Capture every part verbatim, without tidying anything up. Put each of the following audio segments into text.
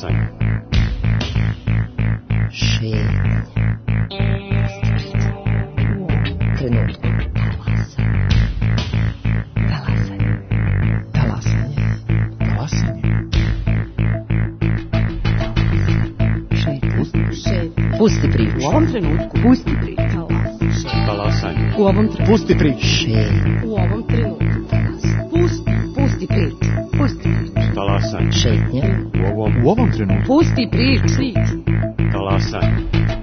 Talasanje. Šetnja. Trenutku. Talasanje. Talasanje. Talasanje. Šetnja. Šetnja. Pusti priču. U ovom trenutku. Pusti priču. Talasanje. U ovom trenutku. Pusti priču. Šetnja. U ovom trenutku. Pusti. Pusti priču. Pusti priču. Talasanje. Šetnja. U ovom, U ovom trenutku. Pusti priču. talasanje.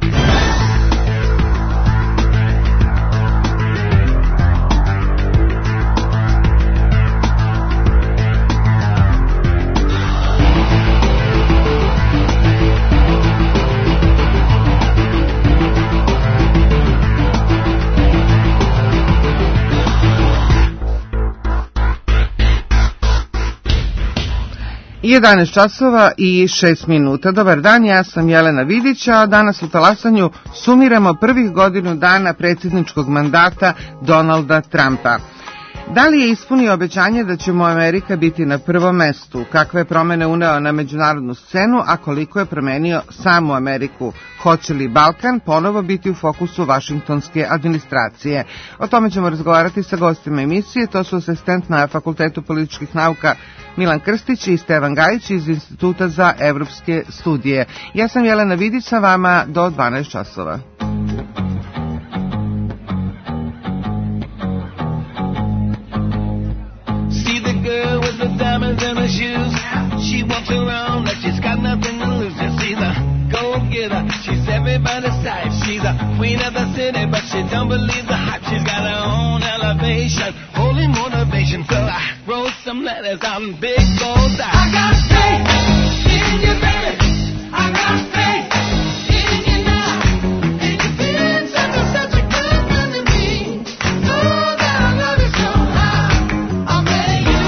jedanaest časova i šest minuta. Dobar dan, ja sam Jelena Vidić, a danas u Talasanju sumiramo prvih godinu dana predsjedničkog mandata Donalda Trumpa. Da li je ispunio obećanje da će mu Amerika biti na prvom mestu? Kakve je promene uneo na međunarodnu scenu, a koliko je promenio samu Ameriku? Hoće li Balkan ponovo biti u fokusu vašingtonske administracije? O tome ćemo razgovarati sa gostima emisije. To su asistent na Fakultetu političkih nauka Milan Krstić i Stevan Gajić iz Instituta za evropske studije. Ja sam Jelena Vidić, sa vama do dvanaest časova. Diamonds in her shoes. She walks around like she's got nothing to lose. You see the go-getter. She's everybody's type. She's a queen of the city, but she don't believe the hype. She's got her own elevation, holy motivation. So I wrote some letters on big gold dice. I got faith in you, baby. I got faith in you now. And you've been such a, such a good friend to me. Oh, that I love you so high. I'll make you.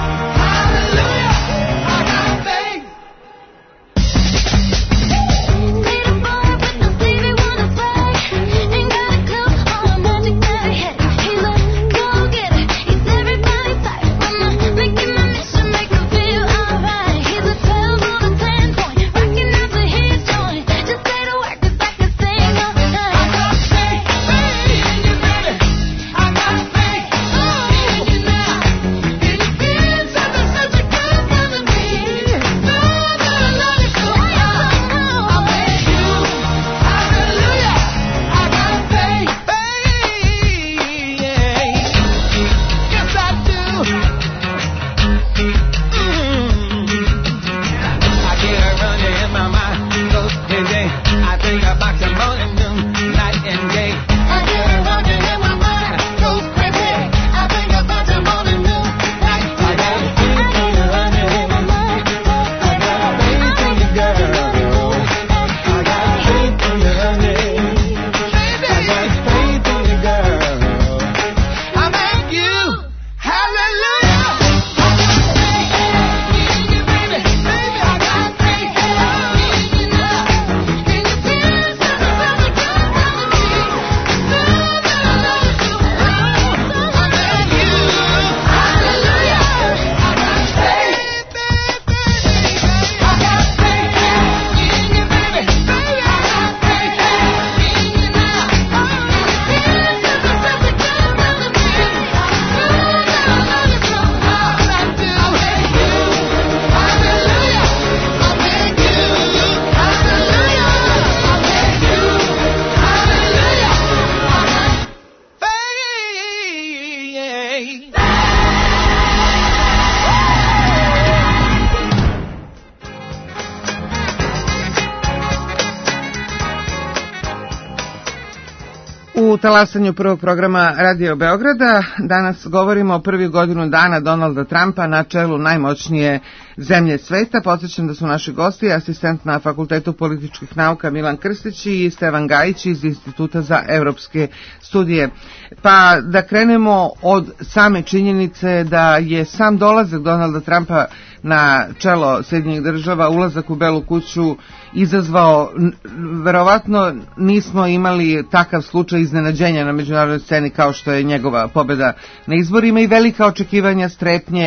U talasanju prvog programa Radio Beograda danas govorimo o prvih godinu dana Donalda Trumpa na čelu najmoćnije zemlje sveta. Podsjećam da su naši gosti asistent na Fakultetu političkih nauka Milan Krstić i Stevan Gajić iz Instituta za evropske studije. Pa da krenemo od same činjenice da je sam dolazak Donalda Trumpa na čelo Sjedinjenih država, ulazak u Belu kuću izazvao, verovatno nismo imali takav slučaj iznenađenja na međunarodnoj sceni kao što je njegova pobjeda na izborima i velika očekivanja, strepnje,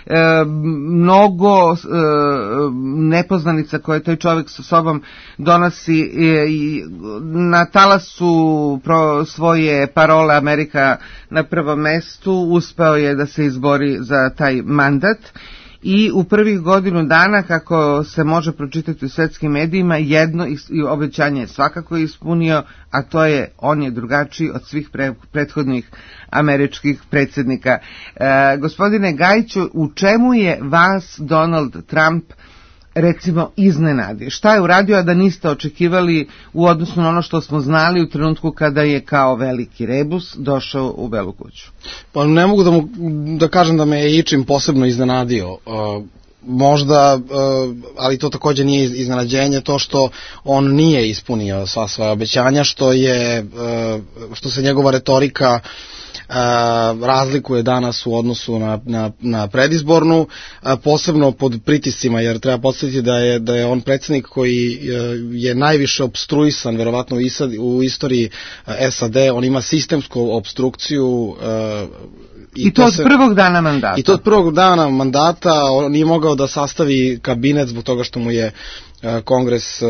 e, mnogo e, nepoznanica koje taj čovjek sa sobom donosi e, i na talasu pro svoje parole Amerika na prvom mestu uspeo je da se izbori za taj mandat. I u prvih godinu dana, kako se može pročitati u svetskim medijima, jedno obećanje je svakako ispunio, a to je on je drugačiji od svih pre, prethodnih američkih predsjednika. E, gospodine Gajiću, u čemu je vas Donald Trump recimo iznenadio? Šta je uradio, a da niste očekivali u odnosu na ono što smo znali u trenutku kada je kao veliki rebus došao u Belu kuću? Pa ne mogu da, mu, da kažem da me je ičim posebno iznenadio. Uh, možda, uh, ali to takođe nije iznenađenje, to što on nije ispunio sva svoja obećanja, što je, uh, što se njegova retorika Uh, razlikuje danas u odnosu na, na, na predizbornu, uh, posebno pod pritiscima, jer treba podsjetiti da je, da je on predsjednik koji uh, je najviše opstruisan verovatno u, isad, u istoriji uh, S A D. On ima sistemsku opstrukciju uh, I, I to, to od se, prvog dana mandata. I to od prvog dana mandata. On nije mogao da sastavi kabinet zbog toga što mu je Kongres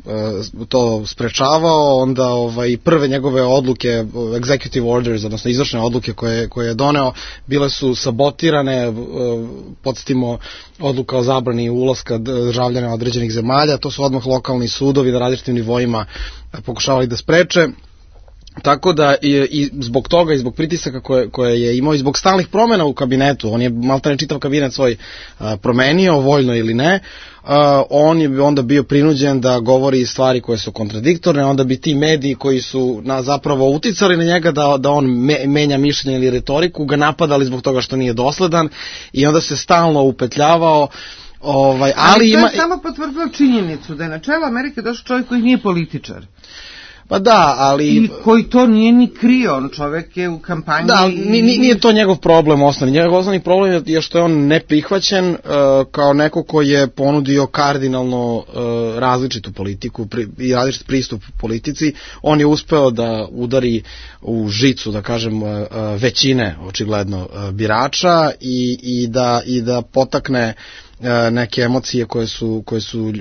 to sprečavao, onda ovaj, prve njegove odluke, executive orders, odnosno izvršne odluke koje, koje je doneo, bile su sabotirane, podsjetimo odluka o zabrani ulaska državljana određenih zemalja, to su odmah lokalni sudovi na različitim nivoima pokušavali da spreče. Tako da i, i zbog toga i zbog pritisaka koje, koje je imao i zbog stalnih promjena u kabinetu, on je maltene čitav kabinet svoj a, promenio, voljno ili ne, a, on je onda bio prinuđen da govori stvari koje su kontradiktorne, onda bi ti mediji koji su na, zapravo uticali na njega da, da on me, menja mišljenje ili retoriku, ga napadali zbog toga što nije dosledan i onda se stalno upetljavao. Ovaj, ali, ali to ima... je samo potvrdilo činjenicu da je na čelo Amerike došao čovjek koji nije političar. Pa da, ali... I koji to nije ni krio, on čovjek je u kampanji... Da, i... nije to njegov problem osnovni. Njegov osnovni problem je što je on neprihvaćen uh, kao neko koji je ponudio kardinalno uh, različitu politiku pri, i različit pristup politici. On je uspeo da udari u žicu, da kažem, uh, većine, očigledno, uh, birača i, i, da, i da potakne neke emocije koje su, koje su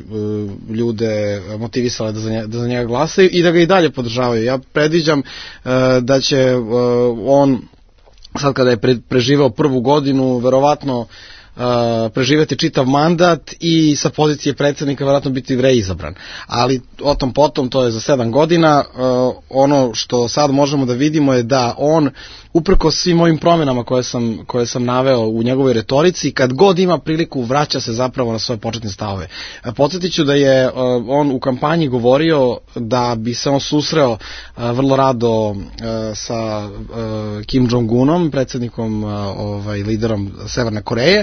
ljude motivisale da za, njega, da za njega glasaju i da ga i dalje podržavaju. Ja predviđam da će on, sad kada je preživao prvu godinu, verovatno preživeti čitav mandat i sa pozicije predsjednika verovatno biti reizabran. Ali o tom potom, to je za sedam godina. Ono što sad možemo da vidimo je da on, uprkos svim ovim promjenama koje sam, koje sam naveo u njegovoj retorici, kad god ima priliku vraća se zapravo na svoje početne stavove. Podsjetit ću da je on u kampanji govorio da bi se on susreo vrlo rado sa Kim Jong-unom, predsjednikom, ovaj, liderom Severne Koreje,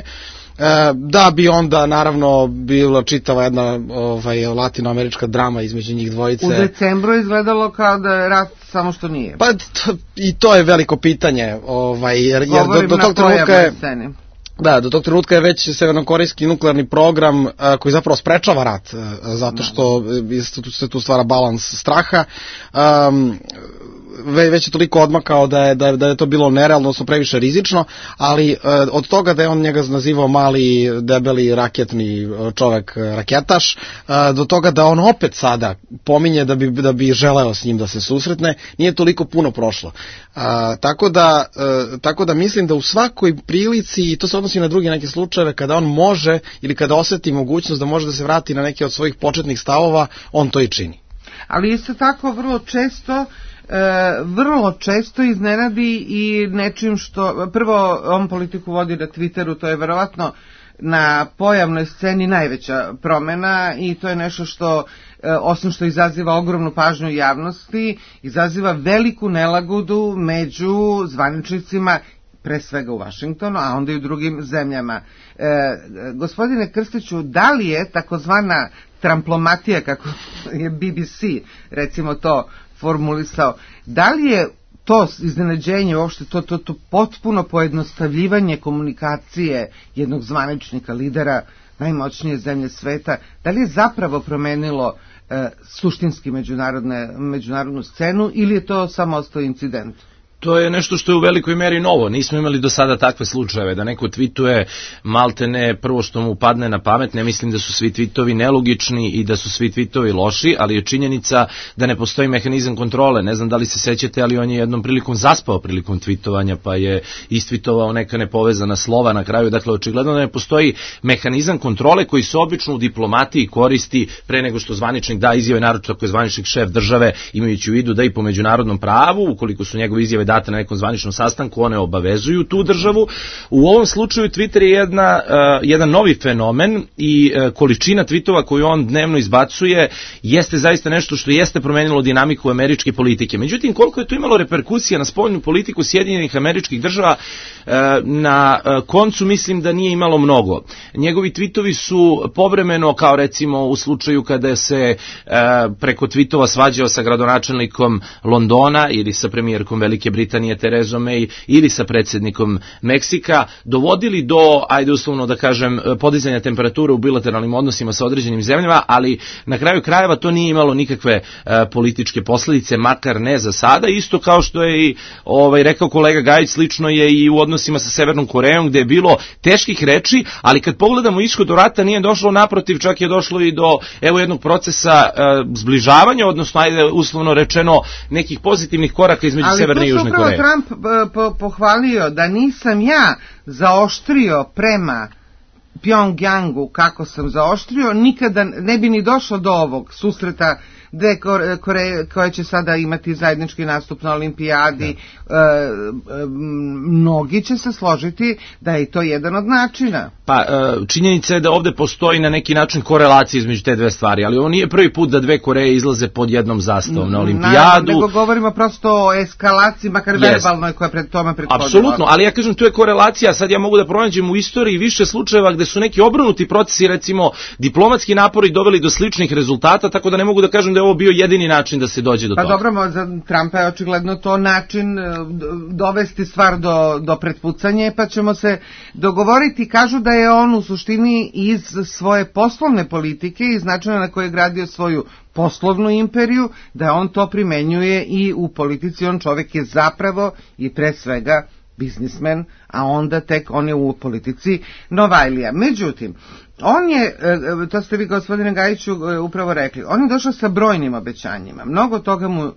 da bi onda naravno bila čitava jedna ovaj, latinoamerička drama između njih dvojice. U decembru izgledalo kao da je rat, samo što nije. Pa to, i to je veliko pitanje, ovaj, jer, jer do, do tog trenutka je... Da, do tog trenutka je već severnokorejski nuklearni program a, koji zapravo sprečava rat, a, zato što se tu stvara balans straha. Um, već je toliko odmakao da je, da je, da je to bilo nerealno, odnosno previše rizično, ali uh, od toga da je on njega nazivao mali, debeli, raketni čovek, raketaš, uh, do toga da on opet sada pominje da bi, da bi želeo s njim da se susretne, nije toliko puno prošlo. Uh, tako, da, uh, tako da mislim da u svakoj prilici, i to se odnosi na druge neke slučajeve, kada on može ili kada osjeti mogućnost da može da se vrati na neke od svojih početnih stavova, on to i čini. Ali isto tako vrlo često E, vrlo često iznenadi i nečim što, prvo on politiku vodi na Twitteru, to je verovatno na pojavnoj sceni najveća promjena i to je nešto što, e, osim što izaziva ogromnu pažnju javnosti, izaziva veliku nelagodu među zvaničnicima, pre svega u Vašingtonu, a onda i u drugim zemljama. E, gospodine Krstiću, da li je takozvana tramplomatija, kako je B B C recimo to formulisao, da li je to iznenađenje, uopšte to, to, to potpuno pojednostavljivanje komunikacije jednog zvaničnika, lidera najmoćnije zemlje sveta, da li je zapravo promenilo e, suštinski međunarodne, međunarodnu scenu ili je to samo ostao incident? To je nešto što je u velikoj meri novo. Nismo imali do sada takve slučajeve, da neko tweetuje maltene prvo što mu padne na pamet. Ne mislim da su svi tweetovi nelogični i da su svi tweetovi loši, ali je činjenica da ne postoji mehanizam kontrole. Ne znam da li se sećate, ali on je jednom prilikom zaspao prilikom tweetovanja, pa je istweetovao neka nepovezana slova na kraju. Dakle, očigledno da ne postoji mehanizam kontrole koji se obično u diplomatiji koristi pre nego što zvaničnik da izjave, naročito ako je zvaničnik šef države, imajući u vidu da i po međunarodnom pravu, ukoliko su njegove izjave date na nekom zvaničnom sastanku, one obavezuju tu državu. U ovom slučaju Twitter je jedna, uh, jedan novi fenomen i uh, količina tweetova koju on dnevno izbacuje jeste zaista nešto što jeste promenilo dinamiku američke politike. Međutim, koliko je to imalo reperkusija na spoljnu politiku Sjedinjenih Američkih Država, uh, na uh, koncu mislim da nije imalo mnogo. Njegovi tweetovi su povremeno, kao recimo u slučaju kada se uh, preko tweetova svađao sa gradonačelnikom Londona ili sa premijerkom Velike Britanije Terezom May ili sa predsjednikom Meksika, dovodili do, ajde uslovno da kažem, podizanja temperature u bilateralnim odnosima sa određenim zemljama, ali na kraju krajeva to nije imalo nikakve uh, političke posljedice, makar ne za sada, isto kao što je i ovaj, rekao kolega Gajić, slično je i u odnosima sa Severnom Korejom, gde je bilo teških reči, ali kad pogledamo ishod rata nije došlo, naprotiv, čak je došlo i do evo jednog procesa uh, zbližavanja, odnosno ajde uslovno rečeno nekih pozitivnih koraka između ali Severne i Južne Koreje. Ali to je Trump po, pohvalio da nisam ja zaoštrio prema Pjongjangu kako sam zaoštrio, nikada ne bi ni došlo do ovog susreta dve Koreje koje će sada imati zajednički nastup na olimpijadi. E, e, mnogi će se složiti da je to jedan od načina. Pa činjenica je da ovde postoji na neki način korelacija između te dve stvari, ali ovo nije prvi put da dve Koreje izlaze pod jednom zastavom na olimpijadu. Naravno, nego govorimo prosto o eskalaciji, makar yes. verbalnoj koja pred tome prethodila. Apsolutno, ali ja kažem tu je korelacija, sad ja mogu da pronađem u istoriji više slučajeva gde su neki obrnuti procesi, recimo diplomatski napori doveli do sličnih rezultata, tako da ne mogu da kažem da je ovo bio jedini način da se dođe do pa toga. Pa dobro, za Trumpa je očigledno to način dovesti stvar do, do pretpucanje, pa ćemo se dogovoriti. Kažu da je on u suštini iz svoje poslovne politike, iz načina na koji je gradio svoju poslovnu imperiju, da on to primenjuje i u politici. On čovjek je zapravo i pre svega biznismen, a onda tek on je u politici Novajlija. Međutim, on je, to ste vi gospodine Gajiću upravo rekli, on je došao sa brojnim obećanjima. Mnogo toga mu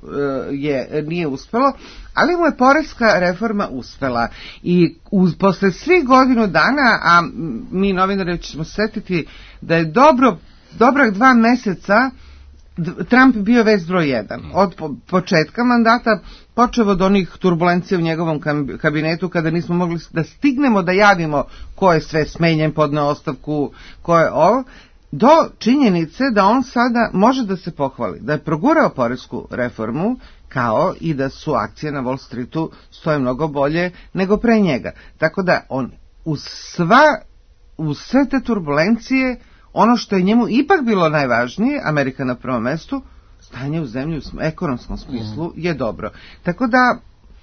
je nije uspelo, ali mu je poreska reforma uspela. I uz, posle svih godinu dana, a mi novinari ćemo setiti da je dobro, dobrog dva meseca Trump bio vest broj jedan. Od početka mandata, počeo od onih turbulencija u njegovom kabinetu kada nismo mogli da stignemo da javimo ko je sve smenjen, podneo ostavku, ko je ovo, do činjenice da on sada može da se pohvali, da je progurao poresku reformu, kao i da su akcije na Wall Streetu stoje mnogo bolje nego pre njega. Tako da on uz sva, uz sve te turbulencije, ono što je njemu ipak bilo najvažnije, Amerika na prvom mestu, stanje u zemlji u ekonomskom smislu je dobro. Tako da,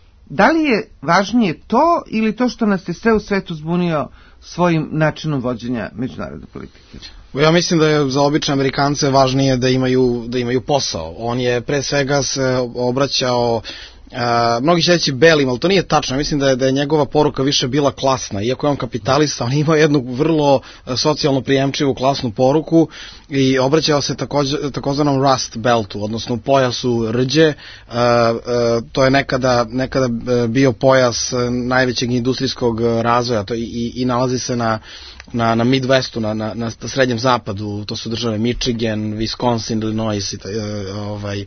da li je važnije to ili to što nas je sve u svetu zbunio svojim načinom vođenja međunarodne politike? Ja mislim da je za obične Amerikance važnije da imaju, da imaju posao. On je pre svega se obraćao Uh, mnogi će reći belim, ali to nije tačno. Mislim da je, da je njegova poruka više bila klasna. Iako je on kapitalista, on ima jednu vrlo socijalno prijemčivu klasnu poruku i obraćao se takođe, takozvanom Rust Beltu, odnosno u pojasu rđe. Uh, uh, to je nekada, nekada bio pojas najvećeg industrijskog razvoja to i, i, i nalazi se na na na Midwestu, na na na srednjem zapadu, to su države Michigan, Wisconsin, Illinois i ovaj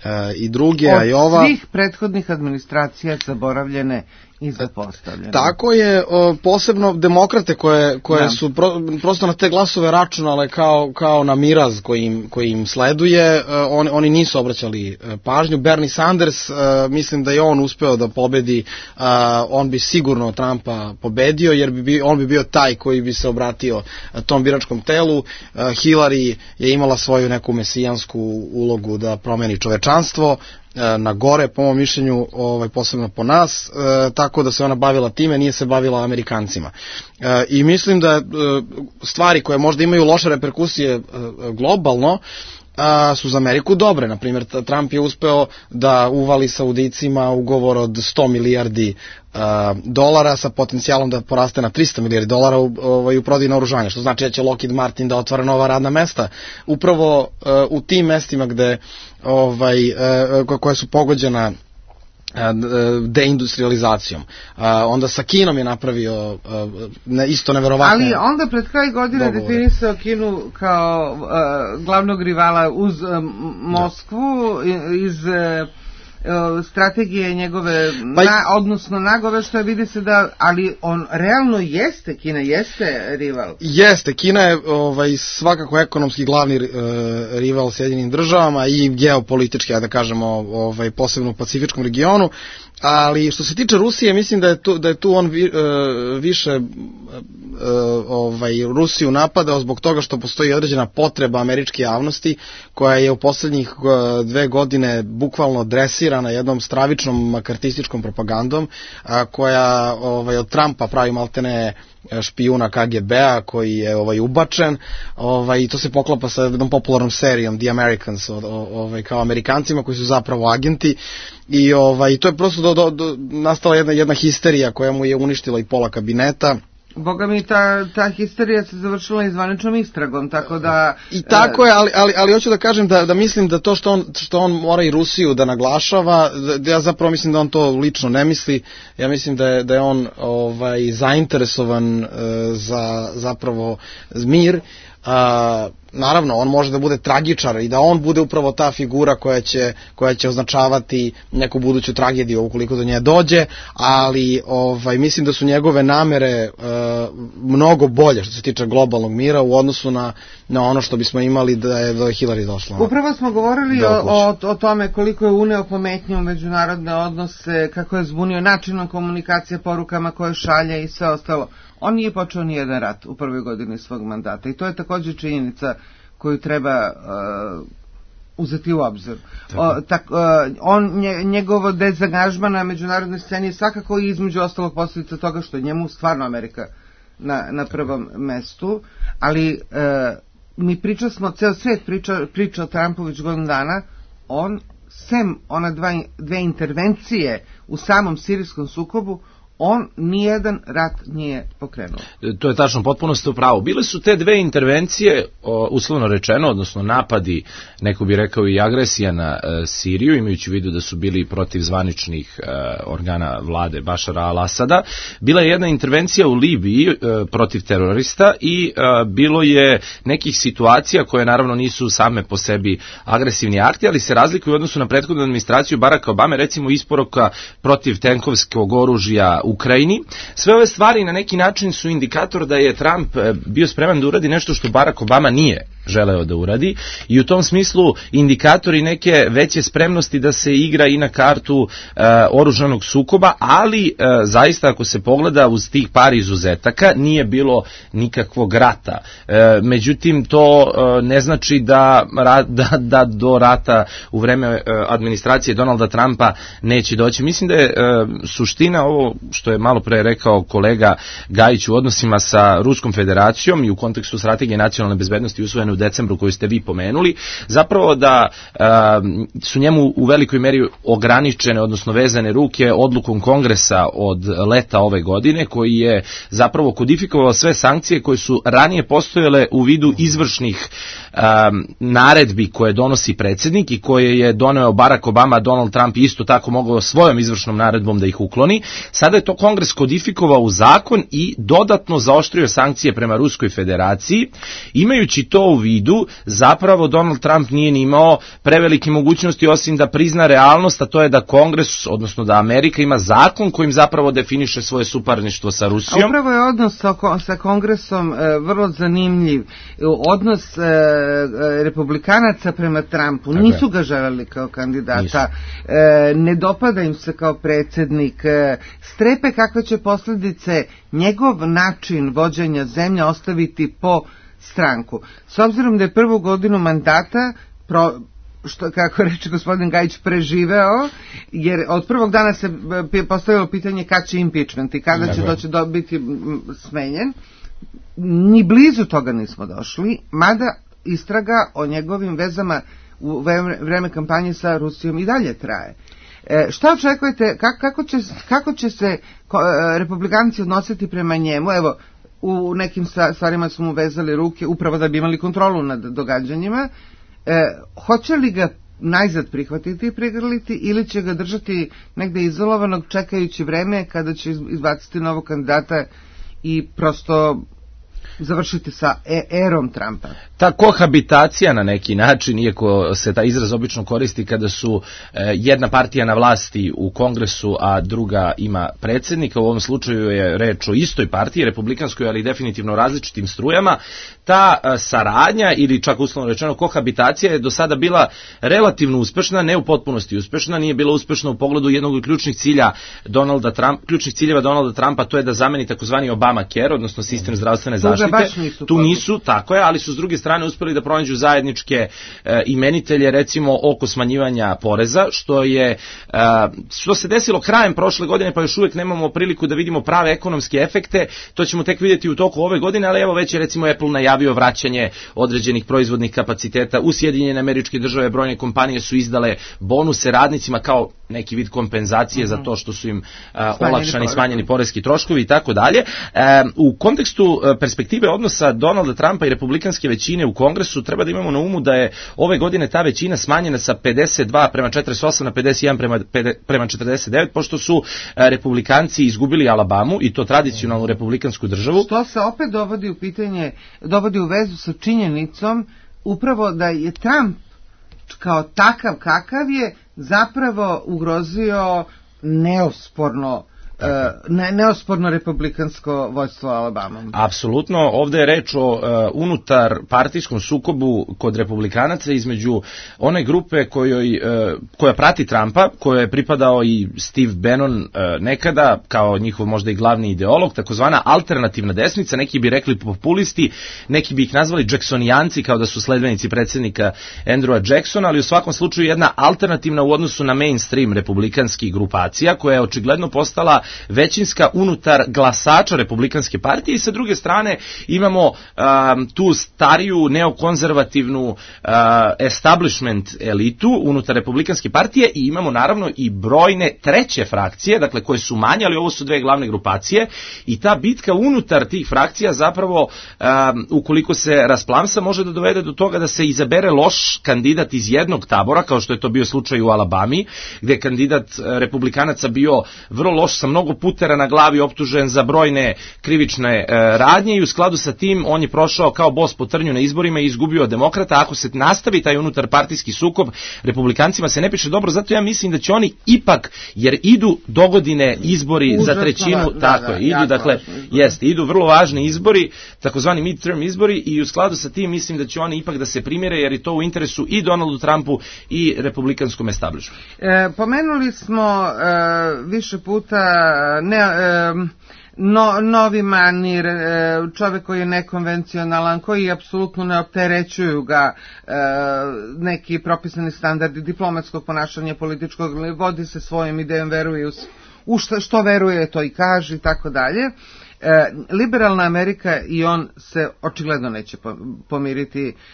i druge, a i ova. Od svih prethodnih administracija zaboravljene i zapostavljene. Tako je, posebno demokrate koje koje da. su pro, prosto na te glasove računale kao kao na miraz koji im koji im sleduje, oni oni nisu obraćali pažnju. Bernie Sanders, mislim da je on uspeo da pobedi, on bi sigurno Trumpa pobedio jer bi on bi bio taj koji bi se obratio tom biračkom telu. Hillary je imala svoju neku mesijansku ulogu da promeni čovečanstvo na gore, po mom mišljenju, ovaj, posebno po nas, e, tako da se ona bavila time, nije se bavila Amerikancima. E, I mislim da e, stvari koje možda imaju loše reperkusije e, globalno, a, su za Ameriku dobre. Naprimjer, Trump je uspeo da uvali Saudicima ugovor od sto milijardi a, dolara sa potencijalom da poraste na trista milijardi dolara u, ovaj, u prodaji naoružanja, što znači da će Lockheed Martin da otvara nova radna mesta. Upravo a, u tim mestima gde ovaj, a, koja su pogođena deindustrializacijom. Onda sa Kinom je napravio isto neverovatno. Ali onda pred kraj godine dogovore. Definisao Kinu kao uh, glavnog rivala uz uh, Moskvu iz uh, strategije njegove, pa, na, odnosno nagove, što je vidi se da, ali on realno jeste, Kina jeste rival. Jeste, Kina je ovaj, svakako ekonomski glavni uh, rival Sjedinjenim državama i geopolitički, da kažemo, ovaj, posebno u Pacifičkom regionu, ali što se tiče Rusije, mislim da je tu, da je tu on vi, uh, više uh, ovaj, Rusiju napadao zbog toga što postoji određena potreba američke javnosti koja je u poslednjih uh, dve godine bukvalno dresirana jednom stravičnom makartističkom propagandom, a, koja ovaj, od Trumpa pravi maltene špijuna K G B-a koji je ovaj ubačen, ovaj i to se poklapa sa jednom popularnom serijom The Americans, ovaj kao Amerikancima koji su zapravo agenti i ovaj to je prosto do, do, do, nastala jedna jedna histerija koja mu je uništila i pola kabineta. Boga mi, ta, ta histerija se završila i zvaničnom istragom, tako da... I tako je, ali, ali, ali hoću da kažem da, da mislim da to što on, što on mora i Rusiju da naglašava, da ja zapravo mislim da on to lično ne misli, ja mislim da je, da je on ovaj, zainteresovan e, za zapravo mir. A, naravno, on može da bude tragičar i da on bude upravo ta figura koja će, koja će označavati neku buduću tragediju ukoliko do nje dođe, ali ovaj, mislim da su njegove namere uh, mnogo bolje što se tiče globalnog mira u odnosu na, na ono što bismo imali da je, da je Hillary došla. Upravo smo govorili o, o, o tome koliko je uneo pometnju u međunarodne odnose, kako je zbunio načinom komunikacije, porukama koje šalje i sve ostalo. On nije počeo ni jedan rat u prvoj godini svog mandata i to je također činjenica koju treba uh, uzeti u obzir. O, tak, uh, on, nje, njegovo dezangažman na međunarodnoj sceni je svakako i između ostalog posljedica toga što je njemu stvarno Amerika na, na prvom mestu, ali uh, mi priča smo, ceo svijet priča, priča o Trumpu već godinu dana, on sem ona dva, dve intervencije u samom sirijskom sukobu, on nijedan rat nije pokrenuo. To je tačno, potpuno ste u pravu. Bile su te dve intervencije, o, uslovno rečeno, odnosno napadi, neko bi rekao i agresija na e, Siriju, imajući u vidu da su bili protiv zvaničnih e, organa vlade Bašara al-Asada. Bila je jedna intervencija u Libiji e, protiv terorista i e, bilo je nekih situacija koje naravno nisu same po sebi agresivni akti, ali se razlikuju u odnosu na prethodnu administraciju Baracka Obame, recimo isporuka protiv tenkovskog oružja Ukrajini. Sve ove stvari na neki način su indikator da je Trump bio spreman da uradi nešto što Barack Obama nije želeo da uradi i u tom smislu indikatori neke veće spremnosti da se igra i na kartu e, oružanog sukoba, ali e, zaista ako se pogleda uz tih par izuzetaka nije bilo nikakvog rata. E, međutim, to e, ne znači da, da, da do rata u vreme e, administracije Donalda Trumpa neće doći. Mislim da je e, suština ovo što je malo pre rekao kolega Gajić u odnosima sa Ruskom federacijom i u kontekstu strategije nacionalne bezbednosti usvojene u decembru koju ste vi pomenuli, zapravo da e, su njemu u velikoj meri ograničene, odnosno vezane ruke odlukom Kongresa od leta ove godine, koji je zapravo kodifikovao sve sankcije koje su ranije postojale u vidu izvršnih e, naredbi koje donosi predsjednik i koje je doneo Barack Obama, Donald Trump isto tako mogao svojom izvršnom naredbom da ih ukloni. Sada je to Kongres kodifikovao u zakon i dodatno zaoštrio sankcije prema Ruskoj federaciji. Imajući to u vidu, zapravo Donald Trump nije ni imao prevelike mogućnosti osim da prizna realnost, a to je da Kongres, odnosno da Amerika ima zakon kojim zapravo definiše svoje suparništvo sa Rusijom. A upravo je odnos sa, sa Kongresom e, vrlo zanimljiv. Odnos e, republikanaca prema Trumpu, tako nisu je. Ga želeli kao kandidata, e, ne dopada im se kao predsjednik, e, strepe kakve će posljedice njegov način vođenja zemlje ostaviti po stranku. S obzirom da je prvu godinu mandata, pro, što, kako reče gospodin Gajić, preživeo, jer od prvog dana se postavilo pitanje kad će impeachment i kada Nego. će doći do, biti smenjen, ni blizu toga nismo došli, mada istraga o njegovim vezama u vreme kampanje sa Rusijom i dalje traje. E, šta očekujete, kako, kako, će, kako će se ko, e, republikanci odnositi prema njemu? Evo, u nekim stvarima su mu vezali ruke upravo da bi imali kontrolu nad događanjima. E, hoće li ga najzad prihvatiti i prigrliti ili će ga držati negde izolovanog čekajući vreme kada će izbaciti novog kandidata i prosto završiti sa erom Trumpa? Ta kohabitacija na neki način, iako se ta izraz obično koristi kada su e, jedna partija na vlasti u kongresu, a druga ima predsjednika, u ovom slučaju je reč o istoj partiji, republikanskoj, ali definitivno različitim strujama, ta e, saradnja ili čak uslovno rečeno kohabitacija je do sada bila relativno uspešna, ne u potpunosti uspešna, nije bila uspešna u pogledu jednog od ključnih cilja Donalda Trump, ključnih ciljeva Donalda Trumpa, to je da zameni takozvani Obamacare, odnosno sistem zdravstvene zaštite. Nisu tu nisu, tako je, ali su s druge strane uspeli da pronađu zajedničke e, imenitelje, recimo oko smanjivanja poreza, što je e, što se desilo krajem prošle godine, pa još uvijek nemamo priliku da vidimo prave ekonomske efekte, to ćemo tek vidjeti u toku ove godine, ali evo već je recimo Apple najavio vraćanje određenih proizvodnih kapaciteta u Sjedinjene Američke Države, brojne kompanije su izdale bonuse radnicima kao neki vid kompenzacije mm-hmm. za to što su im a, olakšani, smanjeni poreski troškovi i tako dalje. E, u kontekstu e, perspektive odnosa Donalda Trumpa i republikanske većine u kongresu treba da imamo na umu da je ove godine ta većina smanjena sa pedeset dva prema četrdeset osam na pedeset jedan prema, prema četrdeset devet, pošto su e, republikanci izgubili Alabamu i to tradicionalnu republikansku državu. Što se opet dovodi u pitanje, dovodi u vezu sa činjenicom upravo da je Trump kao takav kakav je zapravo ugrozio neosporno Ne, neosporno republikansko vođstvo Alabamom. Apsolutno, ovde je reč o uh, unutar partijskom sukobu kod republikanaca između one grupe kojoj, uh, koja prati Trumpa, koja je pripadao i Steve Bannon uh, nekada, kao njihov možda i glavni ideolog, takozvana alternativna desnica, neki bi rekli populisti, neki bi ih nazvali Jacksonijanci, kao da su sledbenici predsjednika Andrewa Jacksona, ali u svakom slučaju jedna alternativna u odnosu na mainstream republikanskih grupacija, koja je očigledno postala većinska unutar glasača republikanske partije i sa druge strane imamo um, tu stariju neokonzervativnu uh, establishment elitu unutar republikanske partije i imamo naravno i brojne treće frakcije, dakle koje su manje, ali ovo su dve glavne grupacije i ta bitka unutar tih frakcija zapravo um, ukoliko se rasplamsa može da dovede do toga da se izabere loš kandidat iz jednog tabora, kao što je to bio slučaj u Alabami, gde je kandidat republikanaca bio vrlo loš sa mnogo putera na glavi, optužen za brojne krivične e, radnje i u skladu sa tim on je prošao kao bos po trnju na izborima i izgubio demokrata. Ako se nastavi taj unutar partijski sukob, republikancima se ne piše dobro, zato ja mislim da će oni ipak, jer idu dogodine izbori Užasno, za trećinu, da, tako da, idu, ja dakle, jeste, idu vrlo važni izbori, takozvani midterm izbori i u skladu sa tim mislim da će oni ipak da se primire, jer je to u interesu i Donaldu Trumpu i republikanskom establishmentu. E, pomenuli smo e, više puta ne, e, no, novi manir, e, čovjek koji je nekonvencionalan, koji apsolutno ne opterećuju ga e, neki propisani standardi diplomatskog ponašanja, političkog, vodi se svojim idejom, veruje u, u što, što veruje to i kaže i tako dalje. E, liberalna Amerika i on se očigledno neće pomiriti e,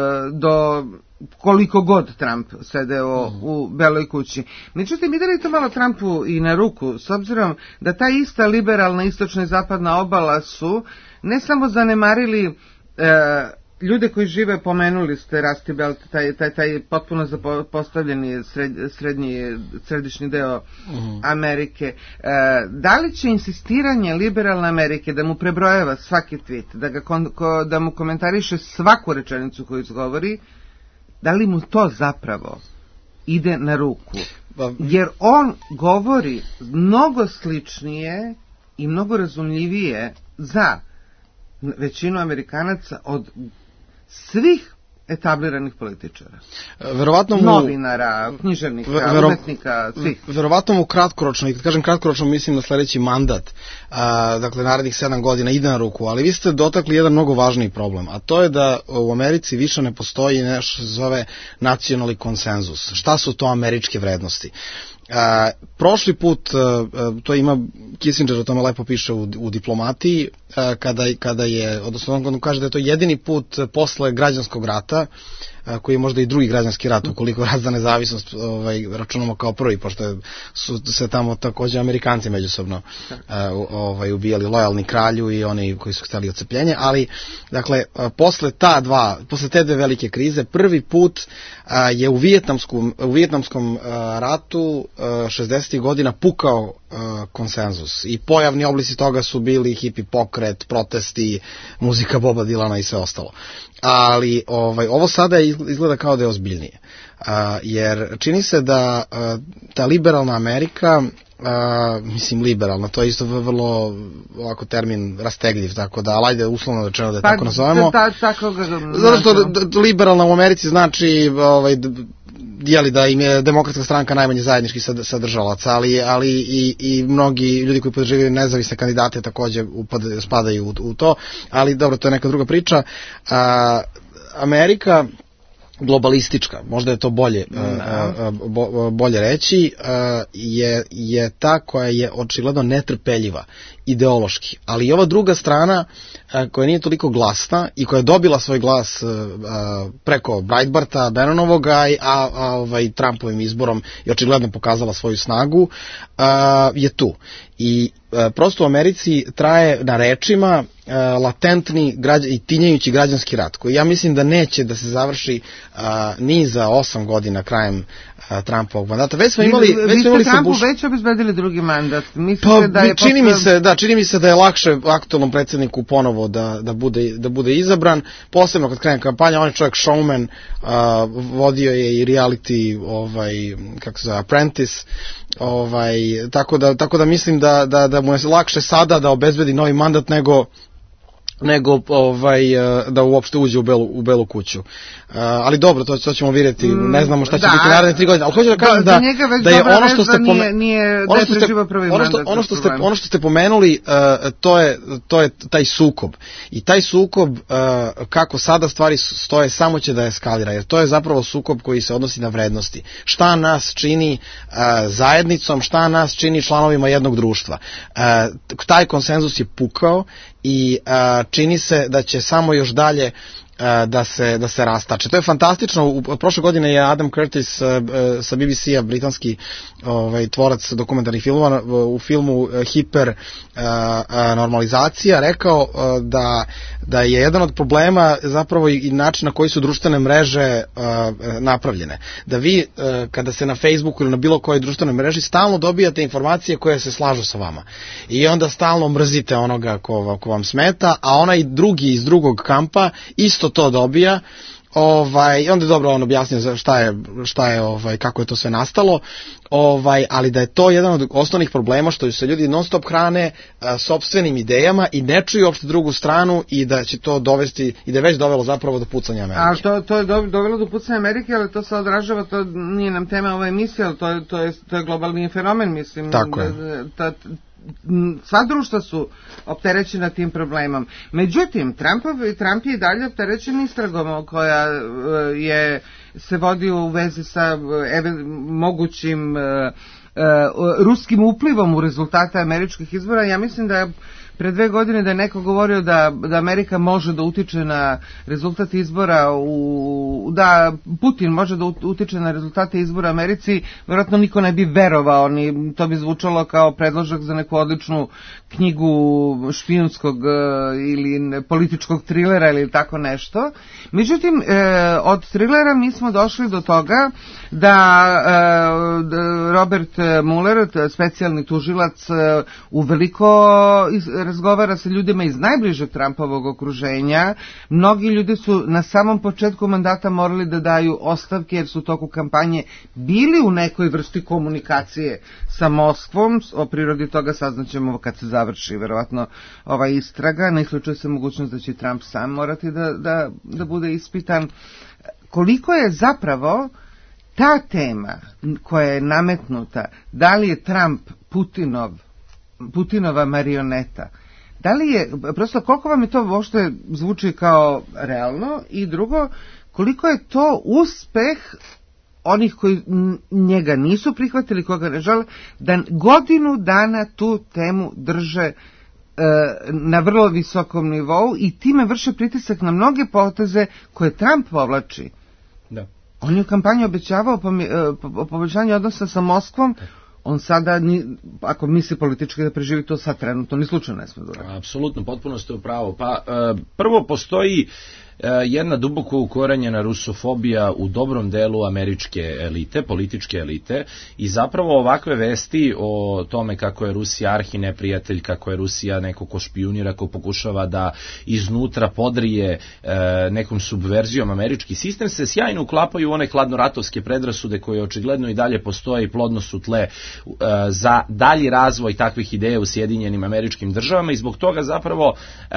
do koliko god Trump sedeo mm. u Beloj kući. Međutim, ide li to malo Trumpu i na ruku, s obzirom da ta ista liberalna istočna i zapadna obala su ne samo zanemarili e, ljude koji žive, pomenuli ste Rusty Belt, taj, taj, taj potpuno zapostavljeni sred, srednji, središnji deo mm. Amerike. E, da li će insistiranje liberalne Amerike da mu prebrojeva svaki tweet, da, ga kon, ko, da mu komentariše svaku rečenicu koju izgovori, da li mu to zapravo ide na ruku? Jer on govori mnogo sličnije i mnogo razumljivije za većinu Amerikanaca od svih etabliranih političara. Verovatno mu, novinara, književnika, vero, umetnika, svih. Verovatno mu kratkoročno, i kad kažem kratkoročno mislim na sledeći mandat, a, dakle narednih sedam godina ide na ruku, ali vi ste dotakli jedan mnogo važniji problem, a to je da u Americi više ne postoji nešto se zove nacionalni konsenzus. Šta su to američke vrednosti? A, prošli put, a, a, to ima Kissinger, o tome lepo piše u, u diplomatiji, a, kada, kada je, odnosno on kaže da je to jedini put posle građanskog rata, a, koji je možda i drugi građanski rat, ukoliko rat za nezavisnost ovaj, računamo kao prvi, pošto je, su se tamo takođe Amerikanci međusobno a, ovaj, ubijali, lojalni kralju i oni koji su hteli odcepljenje, ali dakle, a, posle ta dva, posle te dve velike krize, prvi put a, je u Vijetnamskom, u Vijetnamskom a, ratu šezdesetih godina pukao uh, konsenzus i pojavni oblici toga su bili hipi pokret, protesti, muzika Boba Dilana i sve ostalo. Ali ovaj, ovo sada izgleda kao da je ozbiljnije. Uh, jer čini se da uh, ta liberalna Amerika, uh, mislim liberalna, to je isto vrlo ovako termin rastegljiv, tako da, ali ajde uslovno rečeno da je pa, tako nazovemo. Ta, tako ga, zato što liberalna u Americi znači ovaj, jeli da im je demokratska stranka najmanje zajednički sadržalaca, ali, ali i, i mnogi ljudi koji podržavaju nezavisne kandidate takođe upad, spadaju u, u to, ali dobro, to je neka druga priča. A, Amerika globalistička, možda je to bolje, no. bo, bolje reći, je, je ta koja je očigledno netrpeljiva ideološki, ali i ova druga strana koja nije toliko glasna i koja je dobila svoj glas preko Breitbarta, Bannonovoga, a, a, a ovaj, Trumpovim izborom je očigledno pokazala svoju snagu, je tu. I prosto u Americi traje na rečima latentni građa, i tinjajući građanski rat, koji ja mislim da neće da se završi a, ni za osam godina krajem a, Trumpovog mandata. Već smo imali, vi, već vi smo imali ste Trumpu Bush... već obezbedili drugi mandat. Pa, da je čini, posle... mi se, da, čini mi se da je lakše aktualnom predsjedniku ponovo da, da, bude, da bude izabran, posebno kad krene kampanja. On je čovjek showman, a, vodio je i reality, ovaj, kako se zove, Apprentice, ovaj, tako, da, tako da mislim da, da, da mu je lakše sada da obezbedi novi mandat nego nego ovaj da uopšte uđe u belu u belu kuću. Uh, ali dobro, to, to ćemo vidjeti. Ne znamo šta će da, biti naredne tri godine. Al hoću da kažem da, da, da je ono što ste nije, nije ono što ste ono što, ono što ste ono što ste pomenuli, uh, to je to je taj sukob. I taj sukob uh, kako sada stvari stoje samo će da eskalira, jer to je zapravo sukob koji se odnosi na vrednosti. Šta nas čini uh, zajednicom, šta nas čini članovima jednog društva. Uh, taj konsenzus je pukao i a, čini se da će samo još dalje a, da se da se rastače. To je fantastično. U prošle godine je Adam Curtis a, a, sa B B C-a, britanski ovaj tvorac dokumentarnih filmova, u filmu Hiper a, a, normalizacija rekao a, da da je jedan od problema zapravo i, i način na koji su društvene mreže a, napravljene. Da vi a, kada se na Facebooku ili na bilo kojoj društvenoj mreži stalno dobijate informacije koje se slažu sa vama. I onda stalno mrzite onoga ko, ko vam smeta, a onaj drugi iz drugog kampa isto to dobija. Ovaj, onda je dobro on objasnio šta je, šta je ovaj, kako je to sve nastalo, ovaj, ali da je to jedan od osnovnih problema što se ljudi non stop hrane a, sopstvenim idejama i ne čuju uopšte drugu stranu i da će to dovesti, i da je već dovelo zapravo do pucanja Amerike. A to, to je dovelo do pucanja Amerike, ali to se odražava, to nije nam tema ove emisije, ali to je, to je, to je globalni fenomen, mislim. Tako je. Ta, sva društva su opterećena tim problemom. Međutim, Trumpov, Trump je i dalje opterećen istragom koja je se vodi u vezi sa eve, mogućim uh, uh, ruskim uplivom u rezultate američkih izbora. Ja mislim da je pre dve godine da je neko govorio da, da Amerika može da utiče na rezultat izbora, u, da Putin može da utiče na rezultate izbora u Americi, vjerojatno niko ne bi verovao, ni, to bi zvučalo kao predložak za neku odličnu knjigu špijunskog ili političkog trilera ili tako nešto. Međutim, od trilera mi smo došli do toga da Robert Mueller, specijalni tužilac, uveliko razgovara sa ljudima iz najbližeg Trumpovog okruženja. Mnogi ljudi su na samom početku mandata morali da daju ostavke jer su u toku kampanje bili u nekoj vrsti komunikacije sa Moskvom. O prirodi toga saznaćemo kad se završi verovatno ova istraga. Ne isključuje se mogućnost da će Trump sam morati da, da, da bude ispitan. Koliko je zapravo ta tema koja je nametnuta, da li je Trump Putinov Putinova marioneta, da li je, prosto koliko vam je to uopšte zvuči kao realno, i drugo, koliko je to uspeh onih koji njega nisu prihvatili, koga ne žele, da godinu dana tu temu drže e, na vrlo visokom nivou i time vrše pritisak na mnoge poteze koje Trump povlači. Da. On je u kampanji obećavao poboljšanje odnosa sa Moskvom, on sada, ni, ako misli politički da preživi to sad trenutno, ni slučajno ne sme da uradi. Apsolutno, potpuno ste u pravu. Pa, e, prvo postoji jedna duboko ukorenjena rusofobija u dobrom delu američke elite, političke elite, i zapravo ovakve vesti o tome kako je Rusija arhi neprijatelj, kako je Rusija neko ko špijunira, ko pokušava da iznutra podrije e, nekom subverzijom američki sistem, se sjajno uklapaju u one hladnoratovske predrasude koje očigledno i dalje postoje i plodno su tle e, za dalji razvoj takvih ideja u Sjedinjenim Američkim Državama, i zbog toga zapravo e,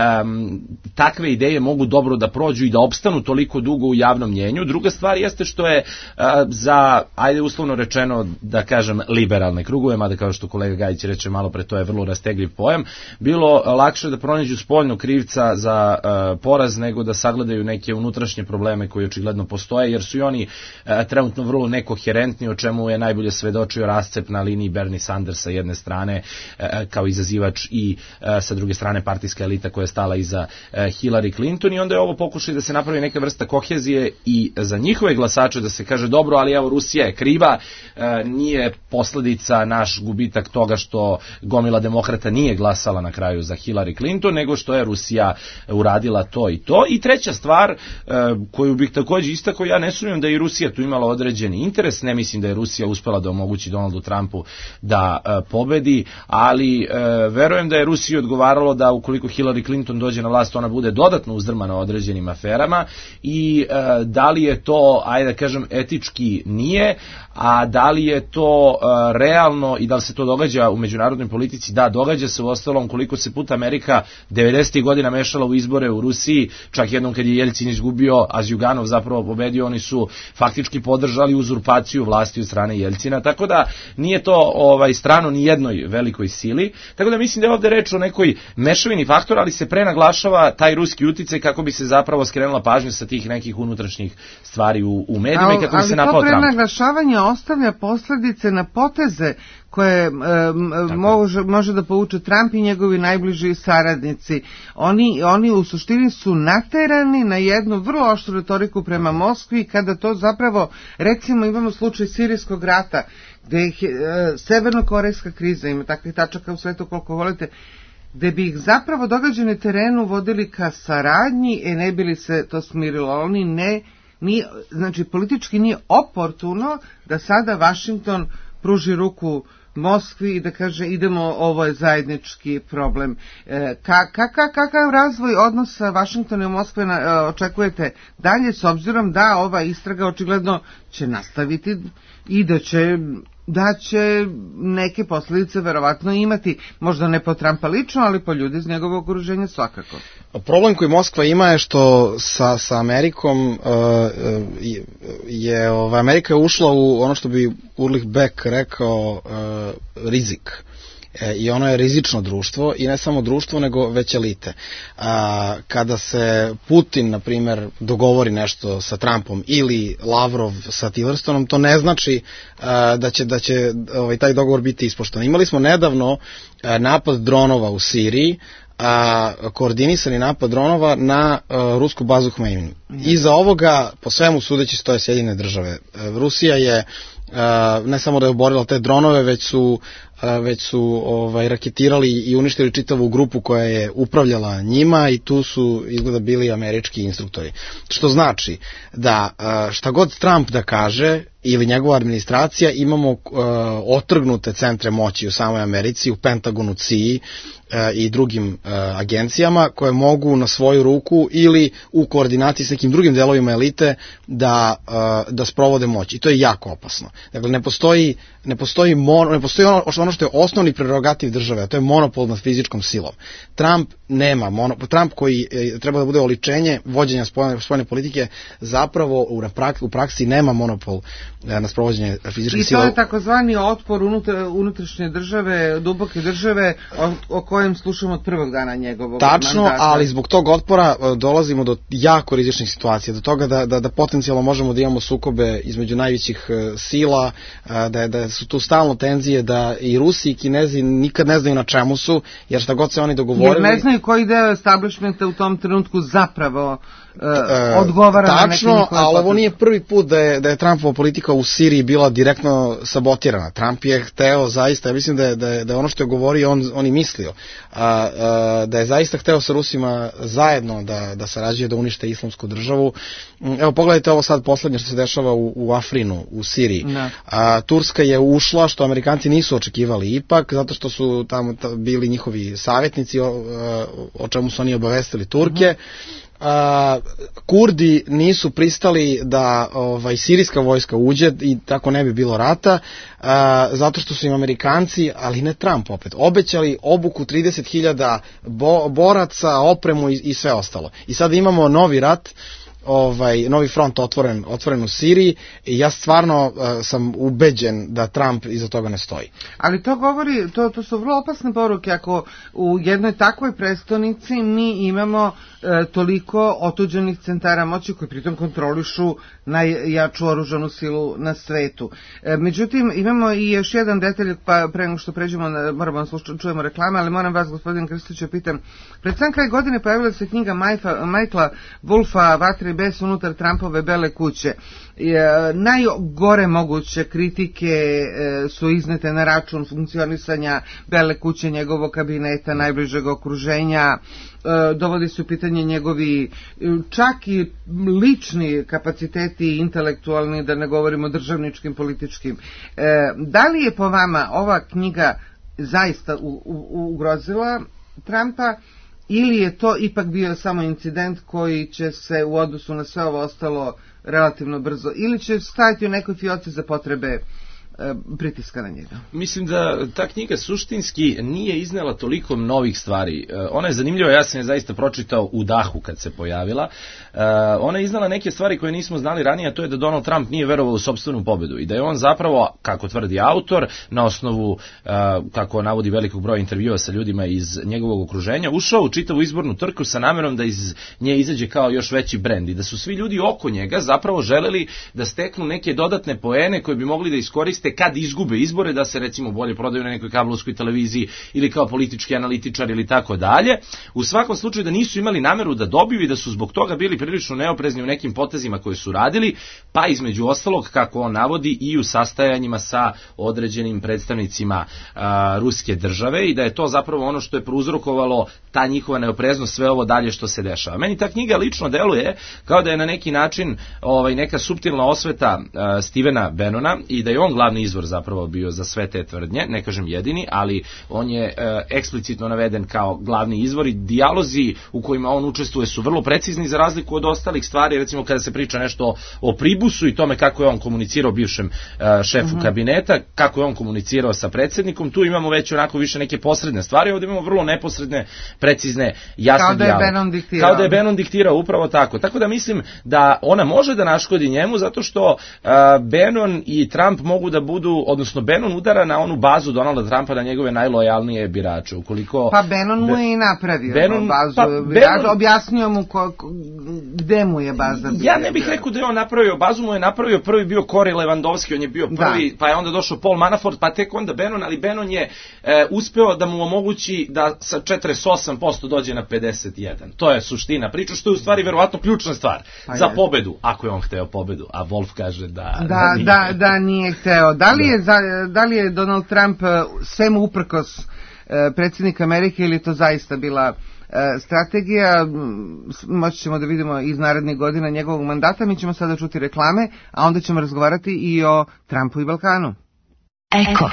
takve ideje mogu dobro da prođu i da opstanu toliko dugo u javnom mnjenju. Druga stvar jeste što je a, za, ajde uslovno rečeno, da kažem, liberalne krugove, mada kao što kolega Gajić reče malo pre, to je vrlo rastegljiv pojam, bilo lakše da pronađu spoljnog krivca za a, poraz nego da sagledaju neke unutrašnje probleme koji očigledno postoje, jer su i oni a, trenutno vrlo nekoherentni, o čemu je najbolje svedočio rascep na liniji Bernie Sanders sa jedne strane a, kao izazivač i a, sa druge strane partijska elita koja je stala iza a, Hillary Clinton, i onda je ovo pokušaj da se napravi neka vrsta kohezije i za njihove glasače da se kaže dobro, ali evo Rusija je kriva, e, nije posledica naš gubitak toga što gomila demokrata nije glasala na kraju za Hillary Clinton, nego što je Rusija uradila to i to. I treća stvar e, koju bih takođe istakao, ja ne sumnjam da je i Rusija tu imala određeni interes, ne mislim da je Rusija uspela da omogući Donaldu Trumpu da e, pobedi, ali e, verujem da je Rusiji odgovaralo da ukoliko Hillary Clinton dođe na vlast, ona bude dodatno uzdrmana određenim aferama, i e, da li je to, ajde da kažem, etički nije, a da li je to e, realno i da li se to događa u međunarodnoj politici, da, događa se. Uostalom, koliko se puta Amerika devedesetih godina mešala u izbore u Rusiji, čak jednom kad je Jeljcin izgubio, a Zjuganov zapravo pobedio, oni su faktički podržali uzurpaciju vlasti od strane Jeljcina, tako da nije to ovaj strano ni jednoj velikoj sili, tako da mislim da je ovde reč o nekoj mešavini faktora, ali se prenaglašava taj ruski uticaj kako bi se zapravo skrenula pažnja sa tih nekih unutrašnjih stvari u, u medijima, ali, i kako bi se napao Trump. Ali to prenaglašavanje ostavlja posledice na poteze koje um, može, može da povuče Trump i njegovi najbliži saradnici. Oni, oni u suštini su naterani na jednu vrlo oštru retoriku prema Moskvi, kada to zapravo, recimo imamo slučaj sirijskog rata, gde je uh, severno-korejska kriza, ima takvih tačaka u svetu koliko volite, gde bi ih zapravo događaji na terenu vodili ka saradnji, e ne bi li se to smirilo. Oni ne, nije, znači politički nije oportuno da sada Vašington pruži ruku Moskvi i da kaže idemo, ovo je zajednički problem. E, ka, ka, ka, kakav razvoj odnosa Vašingtona i Moskve na, e, očekujete dalje, s obzirom da ova istraga očigledno će nastaviti i da će da će neke posljedice verovatno imati, možda ne po Trumpa lično, ali po ljudi iz njegovog okruženja svakako. Problem koji Moskva ima je što sa, sa Amerikom uh, je, ova, Amerika je ušla u ono što bi Ulrich Beck rekao uh, rizik. E, i ono je rizično društvo, i ne samo društvo, nego već elite. A, kada se Putin, na primjer, dogovori nešto sa Trumpom ili Lavrov sa Tillersonom, to ne znači a, da će, da će ovaj, taj dogovor biti ispoštovan. Imali smo nedavno a, napad dronova u Siriji, a, koordinisani napad dronova na a, rusku bazu Hmeimim. Mm. Iza ovoga, po svemu sudeći, stoje Sjedinjene Države. A, Rusija je a, ne samo da je oborila te dronove, već su već su ovaj, raketirali i uništili čitavu grupu koja je upravljala njima, i tu su izgleda bili američki instruktori. Što znači da šta god Trump da kaže ili njegova administracija, imamo uh, otrgnute centre moći u samoj Americi, u Pentagonu, C I A uh, i drugim uh, agencijama, koje mogu na svoju ruku ili u koordinaciji s nekim drugim delovima elite da, uh, da sprovode moć. I to je jako opasno. Dakle, ne postoji, ne postoji, mon, ne postoji ono, ono što je osnovni prerogativ države, a to je monopol nad fizičkom silom. Trump nema monopol, Trump koji e, treba da bude oličenje vođenja spoljne, spoljne politike, zapravo u, prak, u praksi nema monopol e, na sprovođenje fizičke sile. I to je takozvani otpor unutar, unutrašnje države, duboke države, o, o kojem slušamo od prvog dana njegovog Tačno, mandata. ali zbog tog otpora e, dolazimo do jako rizičnih situacija, do toga da, da, da potencijalno možemo da imamo sukobe između najvećih e, sila, e, da, da su tu stalno tenzije, da i Rusi i Kinezi nikad ne znaju na čemu su, jer šta god se oni dogovorili... Jer ne znaju koji deo establishmenta u tom trenutku zapravo e, odgovara tačno, na neki njihove ali ovo poteze. nije prvi put da je, da je Trumpova politika u Siriji bila direktno sabotirana. Trump je hteo zaista, ja mislim da je, da je, da je ono što je govorio on, on i mislio, a, a, da je zaista hteo sa Rusima zajedno da, da sarađuje, da unište islamsku državu. Evo pogledajte ovo sad poslednje što se dešava u, u Afrinu, u Siriji. A, Turska je ušla, što Amerikanci nisu očekivali ipak, zato što su tamo bili njihovi savjetnici, o, o čemu su oni obavestili Turke. Uh-huh. Uh, Kurdi nisu pristali da ovaj, sirijska vojska uđe i tako ne bi bilo rata, uh, zato što su im Amerikanci, ali ne Trump opet, obećali obuku trideset hiljada bo, boraca, opremu i, i sve ostalo. I sada imamo novi rat, ovaj novi front otvoren otvoren u Siriji i ja stvarno uh, sam ubeđen da Trump iza toga ne stoji. Ali to govori, to, to su vrlo opasne poruke ako u jednoj takvoj prestonici mi imamo e, toliko otuđenih centara moći koji pritom kontrolišu najjaču oružanu silu na svetu. E, međutim, imamo i još jedan detalj, pa pre nego što pređemo, moramo slušati, čujemo reklame, ali moram vas, gospodin Krstiću, pitam. Pred sam kraj godine pojavila se knjiga Michaela Wolfa Vatre i bes unutar Trumpove Bele kuće. E, najgore moguće kritike e, su iznete na račun funkcionisanja Bele kuće, njegovog kabineta, najbližeg okruženja, e, dovodi se u pitanje njegovi čak i lični kapaciteti, intelektualni, da ne govorimo državničkim, političkim. E, da li je po vama ova knjiga zaista u, u, ugrozila Trumpa, ili je to ipak bio samo incident koji će se u odnosu na sve ovo ostalo relativno brzo, ili će stajati u nekoj fioci za potrebe pritiska na njega? Mislim da ta knjiga suštinski nije iznela toliko novih stvari. Ona je zanimljiva, ja sam je zaista pročitao u dahu kad se pojavila. Ona je iznela neke stvari koje nismo znali ranije, a to je da Donald Trump nije verovao u sopstvenu pobedu i da je on zapravo, kako tvrdi autor, na osnovu, kako navodi velikog broja intervjua sa ljudima iz njegovog okruženja, ušao u čitavu izbornu trku sa namerom da iz nje izađe kao još veći brend i da su svi ljudi oko njega zapravo želeli da steknu neke dodatne poene koje bi mogli da iskoriste kad izgube izbore, da se recimo bolje prodaju na nekoj kablovskoj televiziji ili kao politički analitičar ili tako dalje. U svakom slučaju da nisu imali nameru da dobiju i da su zbog toga bili prilično neoprezni u nekim potezima koje su radili, pa između ostalog, kako on navodi, i u sastajanjima sa određenim predstavnicima a, ruske države, i da je to zapravo ono što je prouzrokovalo ta njihova neopreznost, sve ovo dalje što se dešava. Meni ta knjiga lično deluje kao da je na neki način ovaj, neka suptilna osveta a, Stevena Bannona i da je on glavni izvor zapravo bio za sve te tvrdnje, ne kažem jedini, ali on je e, eksplicitno naveden kao glavni izvor i dijalozi u kojima on učestvuje su vrlo precizni za razliku od ostalih stvari, recimo kada se priča nešto o Pribusu i tome kako je on komunicirao bivšem e, šefu uh-huh. kabineta, kako je on komunicirao sa predsjednikom, tu imamo već onako više neke posredne stvari, ovdje imamo vrlo neposredne, precizne, jasne kao da dijaloge. Je Bannon diktirao. Kao da je Bannon diktirao, upravo tako. Tako da mislim da ona može da naškodi njemu zato što e, Bannon i Trump mogu da budu, odnosno Bannon udara na onu bazu Donalda Trumpa, na njegove najlojalnije birače. Ukoliko pa Bannon mu je i napravio Bannon, bazu pa, birača, Bannon, objasnio mu ko, ko, gde mu je baza. Ja ne bih rekao da je on napravio bazu, mu je napravio prvi bio Corey Lewandowski, on je bio prvi, da. Pa je onda došao Paul Manafort, pa tek onda Bannon, ali Bannon je e, uspeo da mu omogući da sa četrdeset osam posto dođe na pedeset jedan. To je suština priča, što je u stvari verovatno ključna stvar pa za je. pobedu, ako je on hteo pobedu, a Wolf kaže da da, da, nije. da, da nije hteo. Da li, da. Je, za, da li je Donald Trump svemu uprkos predsjednik Amerike ili to zaista bila strategija? Moći ćemo da vidimo iz narednih godina njegovog mandata. Mi ćemo sada čuti reklame, a onda ćemo razgovarati i o Trumpu i Balkanu. Eko.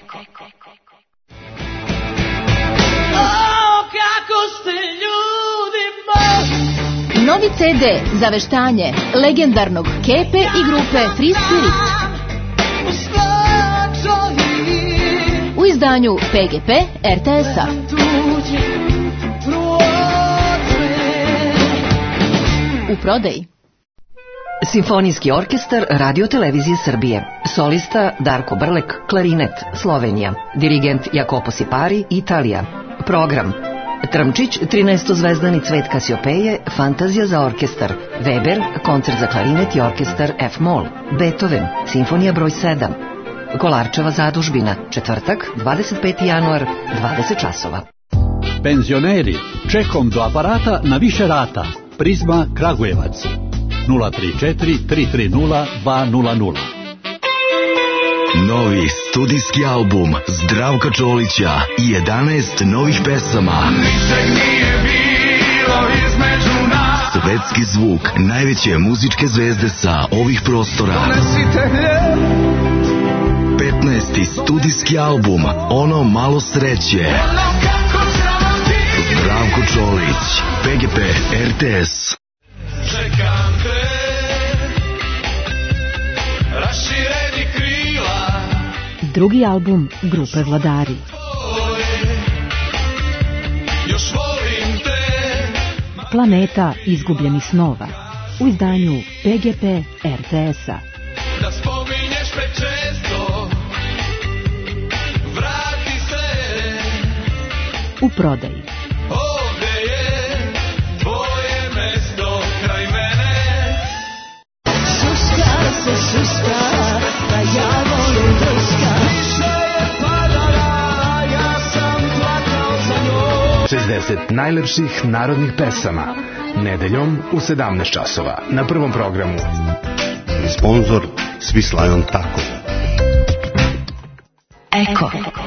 Novi ce de za veštanje legendarnog Kepe i grupe Free Spirit. U izdanju P G P R T S-a. U prodaji Simfonijski orkestar Radio Televizije Srbije. Solista Darko Brlek, klarinet, Slovenija. Dirigent Jacopo Sipari, Italija. Program: Trmčić, trinaestozvezdani cvet Kasiopeje, Fantazija za orkestar. Weber, koncert za klarinet i orkestar F-moll. Beethoven, simfonija broj sedam. Kolarčeva zadužbina, četvrtak, dvadeset peti januar, dvadeset časova. Penzioneri, čekom do aparata na više rata. Prizma Kragujevac. nula tri četiri tri tri nula dva nula nula. Novi studijski album Zdravka Čolića i jedanaest novih pesama. Ničeg nije bilo između nas. Svetski zvuk najveće muzičke zvezde sa ovih prostora. Donesite hljeb. petnaesti studijski album Ono malo sreće. Ono kako sramoti. Zdravko Čolić, P G P R T S. Čekam te, rašireni krila. Drugi album grupe Vladari. Tvoje, još volim te. Planeta izgubljenih snova. U izdanju P G P R T S-a. Da spominješ prečesto, vrati se. U prodaji Ovde je tvoje mesto kraj mene. Suska se suska, da ja volim drska. Više je padala, ja sam plakao za njom. šezdeset najlepših narodnih pesama. Nedeljom u sedamnaest časova na Prvom programu. Sponzor Swiss Lion Taco. Eko.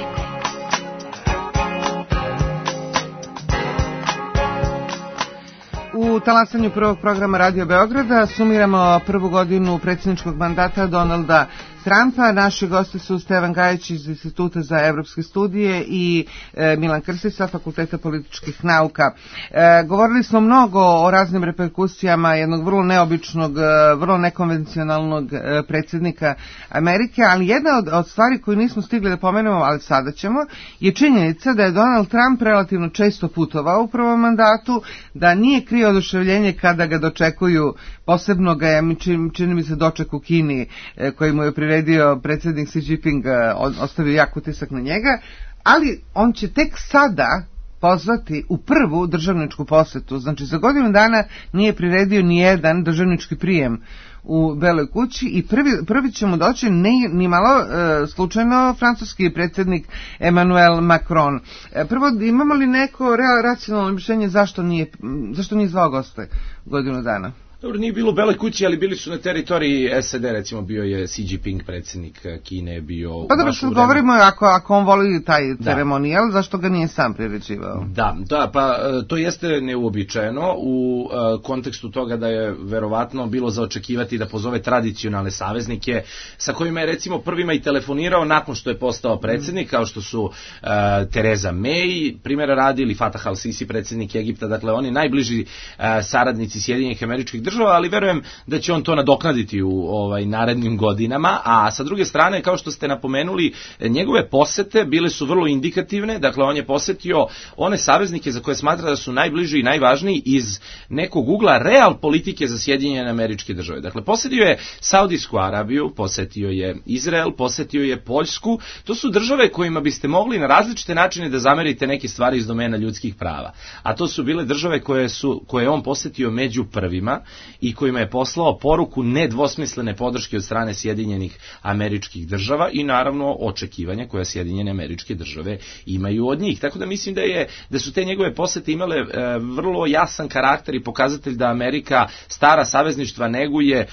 U talasanju prvog programa Radio Beograda sumiramo prvu godinu predsjedničkog mandata Donalda Trumpa. Naši gosti su Stevan Gajić iz Instituta za evropske studije i e, Milan Krstić sa Fakulteta političkih nauka. E, govorili smo mnogo o raznim reperkusijama jednog vrlo neobičnog, e, vrlo nekonvencionalnog e, predsjednika Amerike, ali jedna od, od stvari koju nismo stigli da pomenemo, ali sada ćemo, je činjenica da je Donald Trump relativno često putovao u prvom mandatu, da nije krio oduševljenje kada ga dočekuju, posebno ga je, čini, čini mi se, doček u Kini e, koji mu je priredio predsjednik Xi Jinping, ostavio jak utisak na njega, ali on će tek sada pozvati u prvu državničku posetu. Znači, za godinu dana nije priredio ni jedan državnički prijem u Beloj kući i prvi, prvi će mu doći ni, ni malo e, slučajno francuski predsjednik Emmanuel Macron. E, prvo, imamo li neko real, racionalno mišljenje zašto nije, zašto nije zvao goste godinu dana? Dobro, nije bilo u Beloj kući, ali bili su na teritoriji S A D, recimo bio je Xi Jinping, predsjednik Kine, bio... Pa dobro, što govorimo, ako, ako on voli taj ceremonijal, zašto ga nije sam priređivao? Da, da, pa to jeste neuobičajeno u uh, kontekstu toga da je verovatno bilo za očekivati da pozove tradicionalne saveznike sa kojima je recimo prvima i telefonirao nakon što je postao predsjednik, kao što su uh, Theresa May, primjera radi, ili Fatah al-Sisi, predsjednik Egipta, dakle oni najbliži uh, saradnici Sjedinjenih Američkih Država, ali verujem da će on to nadoknaditi u ovaj narednim godinama, a sa druge strane, kao što ste napomenuli, njegove posete bile su vrlo indikativne, dakle on je posetio one saveznike za koje smatra da su najbliži i najvažniji iz nekog ugla real politike za Sjedinjene Američke Države. Dakle, posetio je Saudijsku Arabiju, posetio je Izrael, posetio je Poljsku, to su države kojima biste mogli na različite načine da zamerite neke stvari iz domena ljudskih prava, a to su bile države koje su, koje je on posetio među prvima i kojima je poslao poruku nedvosmislene podrške od strane Sjedinjenih Američkih Država i naravno očekivanja koja Sjedinjene Američke Države imaju od njih. Tako da mislim da je da su te njegove posete imale e, vrlo jasan karakter i pokazatelj da Amerika stara savezništva neguje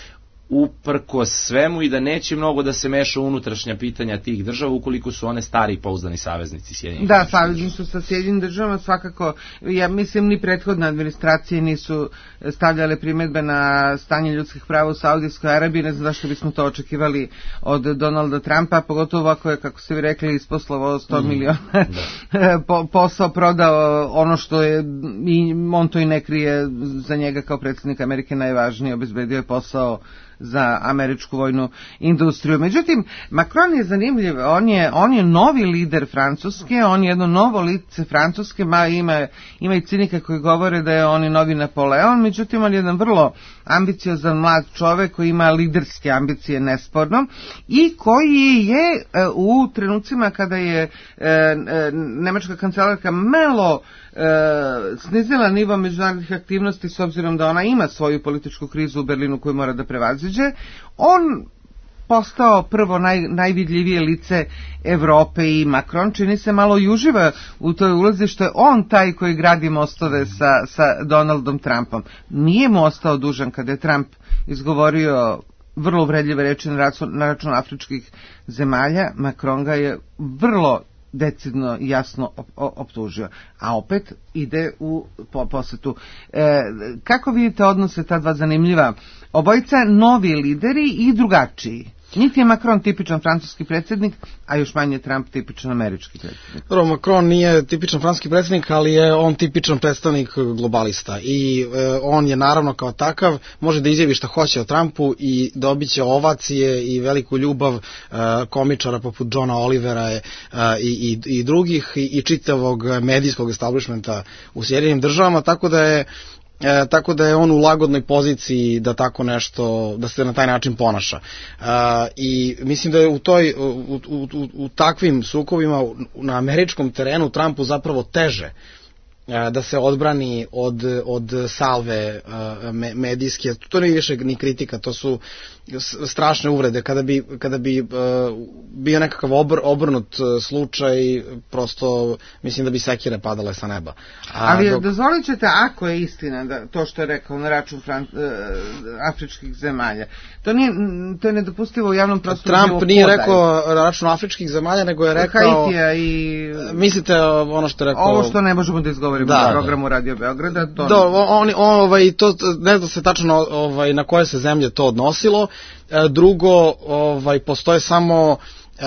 uprkos svemu i da neće mnogo da se meša u unutrašnja pitanja tih država ukoliko su one stari i pouzdani saveznici Sjedinjenih. Da, savezni su sa Sjedinjenim državama svakako. Ja mislim ni prethodne administracije nisu stavljale primjedbe na stanje ljudskih prava u Saudijskoj Arabiji, ne znam zašto bismo to očekivali od Donalda Trumpa, pogotovo ako je, kako ste vi rekli, isposlovao sto mm, miliona po, posao, prodao ono što je, i on to i ne krije, za njega kao predsjednik Amerike najvažnije, obezbedio je posao za američku vojnu industriju. Međutim, Macron je zanimljiv, on je, on je novi lider Francuske, on je jedno novo lice Francuske, ma ima, ima i cinika koji govore da je on i novi Napoleon, međutim on je jedan vrlo ambiciozan mlad čovek koji ima liderske ambicije nesporno i koji je u trenucima kada je nemačka kancelarka malo snizila nivo međunarodnih aktivnosti s obzirom da ona ima svoju političku krizu u Berlinu koju mora da prevaziđe, on postao prvo naj, najvidljivije lice Evrope i Macron čini se malo i uživa u toj ulozi što je on taj koji gradi mostove sa, sa Donaldom Trumpom. Nije mu ostao dužan kada je Trump izgovorio vrlo uvredljive reči na račun, na račun afričkih zemalja. Macron ga je vrlo decidno i jasno optužio, a opet ide u posetu. E, kako vidite odnose ta dva zanimljiva obojica, novi lideri i drugačiji? Niti je Macron tipičan francuski predsjednik, a još manje Trump tipičan američki predsjednik. Prvo, Macron nije tipičan francuski predsjednik, ali je on tipičan predstavnik globalista i e, on je naravno kao takav, može da izjavi šta hoće o Trumpu i dobiće ovacije i veliku ljubav e, komičara poput Johna Olivera e, i, i, i drugih i, i čitavog medijskog establishmenta u Sjedinjenim državama, tako da je E, tako da je on u lagodnoj poziciji da tako nešto, da se na taj način ponaša. E, I mislim da je u toj, u, u, u, u takvim sukobima na američkom terenu Trumpu zapravo teže da se odbrani od, od salve medijske. To nije više ni kritika, to su strašne uvrede. Kada bi, kada bi bio nekakav obr, obrnut slučaj, prosto mislim da bi sekire padale sa neba. A Ali dok... dozvolit ćete, ako je istina da to što je rekao na račun Fran... afričkih zemalja, to, nije, to je nedopustivo u javnom prostoru. Trump nije podaj. rekao na račun afričkih zemalja, nego je rekao... Haitija i... Mislite ono što je rekao... Ovo što ne možemo da izgovorimo da, u programu Radio Beograda. To da, on, on, ovaj, to, ne zna se tačno ovaj, na koje se zemlje to odnosilo. Drugo, ovaj, postoje samo uh,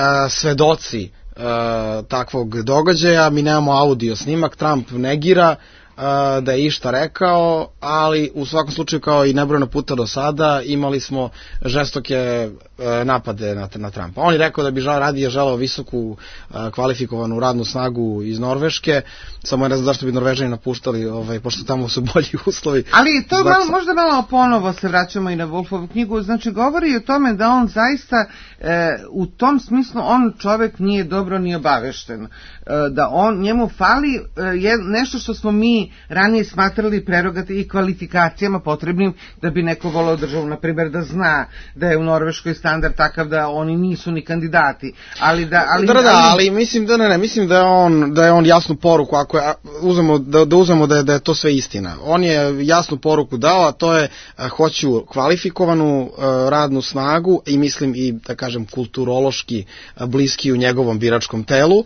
svedoci uh, takvog događaja, mi nemamo audio snimak, Trump negira uh, da je išta rekao, ali u svakom slučaju kao i nebrojeno puta do sada imali smo žestoke uh, napade na, na Trumpa. On je rekao da bi žal, radije želeo visoku uh, kvalifikovanu radnu snagu iz Norveške, samo ne znam zašto bi Norvežani napuštali, ovaj, pošto tamo su bolji uslovi. Ali to malo, možda malo ponovo se vraćamo i na Wolfovu knjigu, znači govori o tome da on zaista e, u tom smislu on čovek nije dobro ni obavešten, e, da on njemu fali e, je nešto što smo mi ranije smatrali prerogativima i kvalifikacijama potrebnim da bi neko voleo državu, na primjer da zna da je u Norveškoj standard takav da oni nisu ni kandidati, ali da ali da, da, da ali mislim da ne, ne mislim da je on da je on jasnu poruku, ako je, uzmemo da, da uzmemo da je, da je to sve istina. On je jasnu poruku dao, a to je a, hoću kvalifikovanu a, radnu snagu i mislim i da kažem kulturološki a, bliski u njegovom biračkom telu.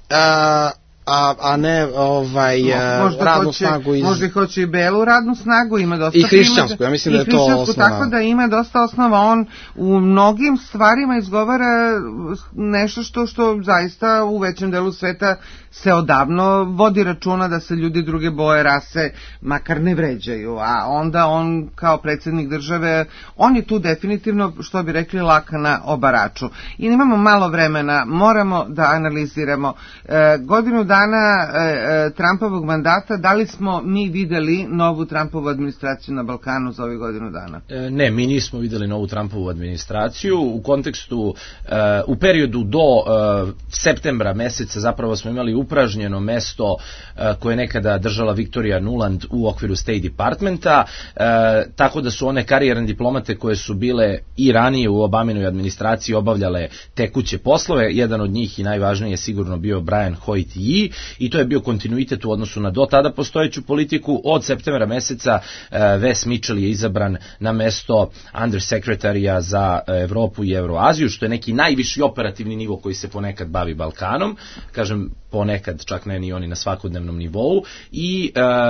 A, A, a ne ovaj, možda radnu hoće, snagu iz... možda hoće i belu radnu snagu, ima dosta... I hrišćansku, ja mislim da je to osnova. Tako da ima dosta osnova, on u mnogim stvarima izgovara nešto što, što zaista u većem delu sveta se odavno vodi računa da se ljudi druge boje, rase, makar ne vređaju, a onda on kao predsjednik države, on je tu definitivno, što bi rekli, laka na obaraču. I imamo malo vremena, moramo da analiziramo. E, godinu dana e, Trumpovog mandata, da li smo mi videli novu Trumpovu administraciju na Balkanu za ovih godinu dana? E, ne, mi nismo videli novu Trumpovu administraciju. U kontekstu, e, u periodu do e, septembra meseca zapravo smo imali upražnjeno mesto e, koje je nekada držala Victoria Nuland u okviru State Departmenta, e, tako da su one karijerne diplomate koje su bile i ranije u Obaminoj administraciji obavljale tekuće poslove. Jedan od njih i najvažniji je sigurno bio Brian Hoyt Yi, i to je bio kontinuitet u odnosu na do tada postojeću politiku. Od septembra meseca e, Wes Mitchell je izabran na mesto undersekretarija za Evropu i Evroaziju, što je neki najviši operativni nivo koji se ponekad bavi Balkanom, kažem ponekad, čak ne ni oni na svakodnevnom nivou, i e,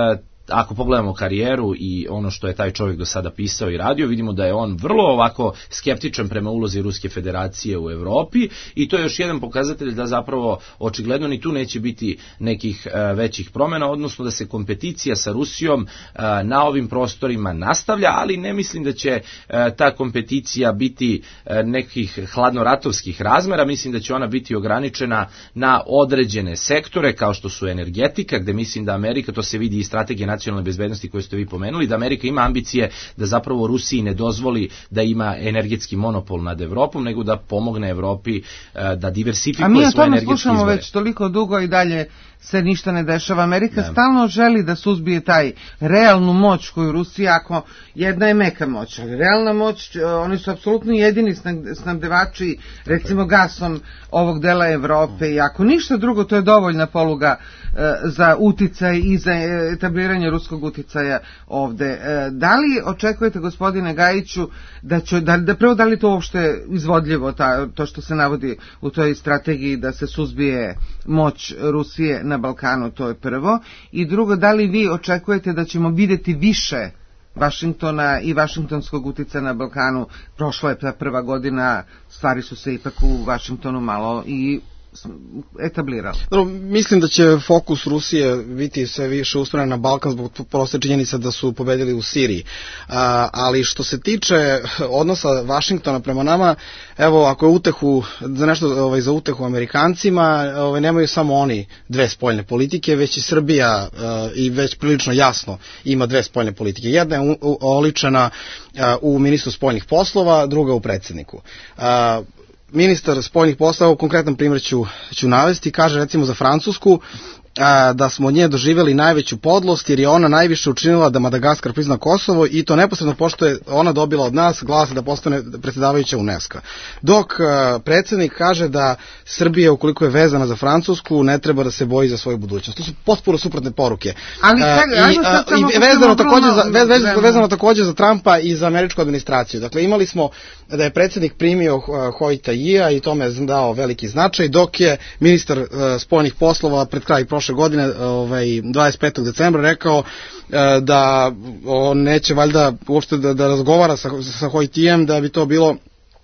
ako pogledamo karijeru i ono što je taj čovjek do sada pisao i radio, vidimo da je on vrlo ovako skeptičan prema ulozi Ruske federacije u Evropi i to je još jedan pokazatelj da zapravo očigledno ni tu neće biti nekih uh, većih promjena, odnosno da se kompeticija sa Rusijom uh, na ovim prostorima nastavlja, ali ne mislim da će uh, ta kompeticija biti uh, nekih hladnoratovskih razmera, mislim da će ona biti ograničena na određene sektore kao što su energetika, gde mislim da Amerika, to se vidi i strategije nacionalne bezbednosti koju ste vi pomenuli, da Amerika ima ambicije da zapravo Rusiji ne dozvoli da ima energetski monopol nad Evropom, nego da pomogne Evropi uh, da diversifikuje svoje energetske izvore. A mi o tome slušamo već toliko dugo i dalje se ništa ne dešava. Amerika ne. stalno želi da suzbije taj realnu moć koju Rusija, ako jedna je meka moć, ali realna moć, oni su apsolutno jedini snabdevači, recimo gasom ovog dela Evrope i ako ništa drugo, to je dovoljna poluga e, za uticaj i za etabliranje ruskog uticaja ovde. E, da li očekujete, gospodine Gajiću, da će, da, da prvo da li to uopšte izvodljivo, ta, to što se navodi u toj strategiji da se suzbije moć Rusije na Balkanu, to je prvo, i drugo, da li vi očekujete da ćemo vidjeti više Vašingtona i vašingtonskog uticaja na Balkanu? Prošla je ta prva godina, stvari su se ipak u Vašingtonu malo i etablirali. Mislim da će fokus Rusije biti sve više usmjeren na Balkan zbog proste činjenice da su pobedili u Siriji. A, ali što se tiče odnosa Vašingtona prema nama, evo, ako je utehu, za nešto ovaj, za utehu Amerikancima, ovaj, nemaju samo oni dve spoljne politike, već i Srbija a, i već prilično jasno ima dve spoljne politike. Jedna je u, u, oličena a, u ministru spoljnih poslova, druga u predsjedniku. A, Ministar spoljnih poslova, u konkretnom primjer ću, ću navesti, kaže recimo za Francusku a, da smo od nje doživjeli najveću podlost jer je ona najviše učinila da Madagaskar prizna Kosovo i to neposredno pošto je ona dobila od nas glas da postane predsjedavajuća UNESCO. Dok a, predsjednik kaže da Srbija, ukoliko je vezana za Francusku, ne treba da se boji za svoju budućnost. To su potpuno suprotne poruke. Ali, a, i, a, i vezano, također za, vez, vez, vezano također za Trumpa i za američku administraciju. Dakle, imali smo da je predsjednik primio Hoi Taija i tome je dao veliki značaj, dok je ministar uh, spoljnih poslova pred kraj prošle godine, ovaj, dvadeset petog decembra, rekao uh, da on neće valjda uopšte da, da razgovara sa, sa Hoi Taijem, da bi to bilo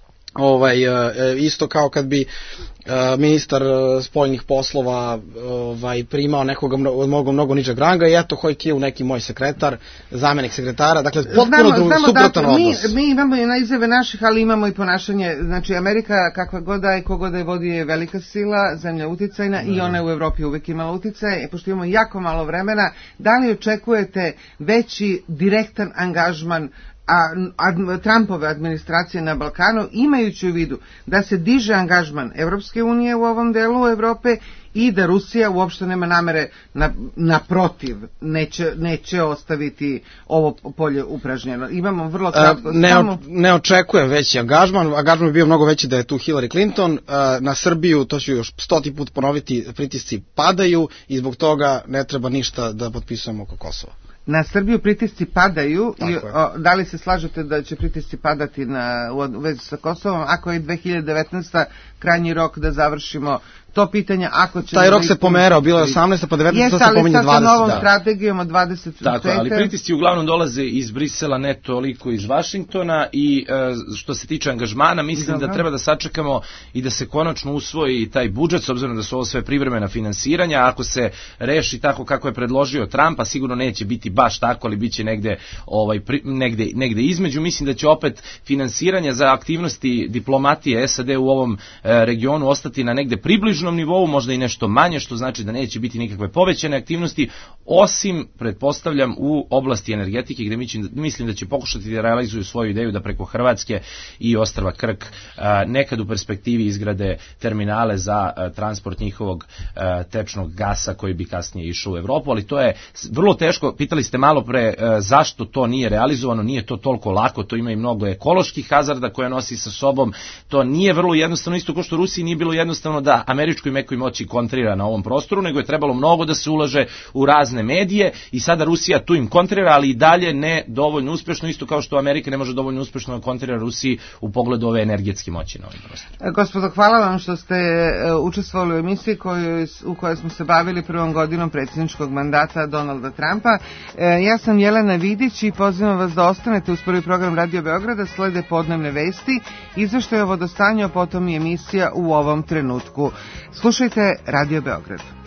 ovaj, uh, isto kao kad bi Uh, ministar uh, spoljnih poslova ovaj, primao nekoga od mnogo, mnogo nižeg ranga i eto Hoi Taij neki moj sekretar, zamenik sekretara, dakle potpuno suprotan odnos. Mi, mi imamo i na izjave naših, ali imamo i ponašanje, znači Amerika kakva god da i kogoda je vodi je velika sila, zemlja uticajna ne. I ona je u Evropi uvijek imala uticaj, pošto imamo jako malo vremena, da li očekujete veći direktan angažman a ad, Trumpove administracije na Balkanu, imajući u vidu da se diže angažman Evropske unije u ovom delu Evrope i da Rusija uopšte nema namere na, naprotiv, neće, neće ostaviti ovo polje upražnjeno. Imamo vrlo kratko... Uh, ne, samo... ne očekujem veći angažman, angažman bi bio mnogo veći da je tu Hillary Clinton, uh, na Srbiju, to ću još stoti put ponoviti, pritisci padaju i zbog toga ne treba ništa da potpisujemo oko Kosova. Na Srbiju pritisci padaju i o, da li se slažete da će pritisci padati na, u vezi sa Kosovom ako je dve hiljade devetnaeste. krajnji rok da završimo to pitanje, ako će... Taj rok se pomerao, bilo je osamnaesta pa devetnaesta, to se pominje dvadeset. Jeste, ali sad sa novom da. strategijom od dvadeset Tako, ali pritisci uglavnom dolaze iz Brisela, ne toliko iz Vašingtona i e, što se tiče angažmana, mislim Dobro. da treba da sačekamo i da se konačno usvoji taj budžet, s obzirom da su ovo sve privremena finansiranja, ako se reši tako kako je predložio Trump, a sigurno neće biti baš tako, ali bit će negde, ovaj, pri, negde, negde između, mislim da će opet finansiranja za aktivnosti diplomatije S A D u ovom e, regionu ostati na negde približno nivou, možda i nešto manje, što znači da neće biti nikakve povećane aktivnosti, osim, pretpostavljam, u oblasti energetike, gde mislim da će pokušati da realizuju svoju ideju da preko Hrvatske i ostrva Krk a, nekad u perspektivi izgrade terminale za a, transport njihovog a, tečnog gasa koji bi kasnije išao u Evropu, ali to je vrlo teško. Pitali ste malo pre a, zašto to nije realizovano, nije to toliko lako, to ima i mnogo ekoloških hazarda koje nosi sa sobom, to nije vrlo jednostavno, isto kao što Rusiji nije bilo jednostavno da američki američkoj mekoj moći kontrira na ovom prostoru, nego je trebalo mnogo da se ulaže u razne medije i sada Rusija tu im kontrira, ali i dalje ne dovoljno uspešno, isto kao što Amerika ne može dovoljno uspešno da kontrira Rusiji u pogledu ove energetske moći na ovim prostoru. Gospodo, hvala vam što ste učestvovali u emisiji koju, u kojoj smo se bavili prvom godinom predsjedničkog mandata Donalda Trumpa. Ja sam Jelena Vidić i pozivam vas da ostanete uz prvi program Radio Beograda, slede podnevne vesti, izveštaj o vodostanju, a potom i emisija U ovom trenutku. Slušajte Radio Beograd.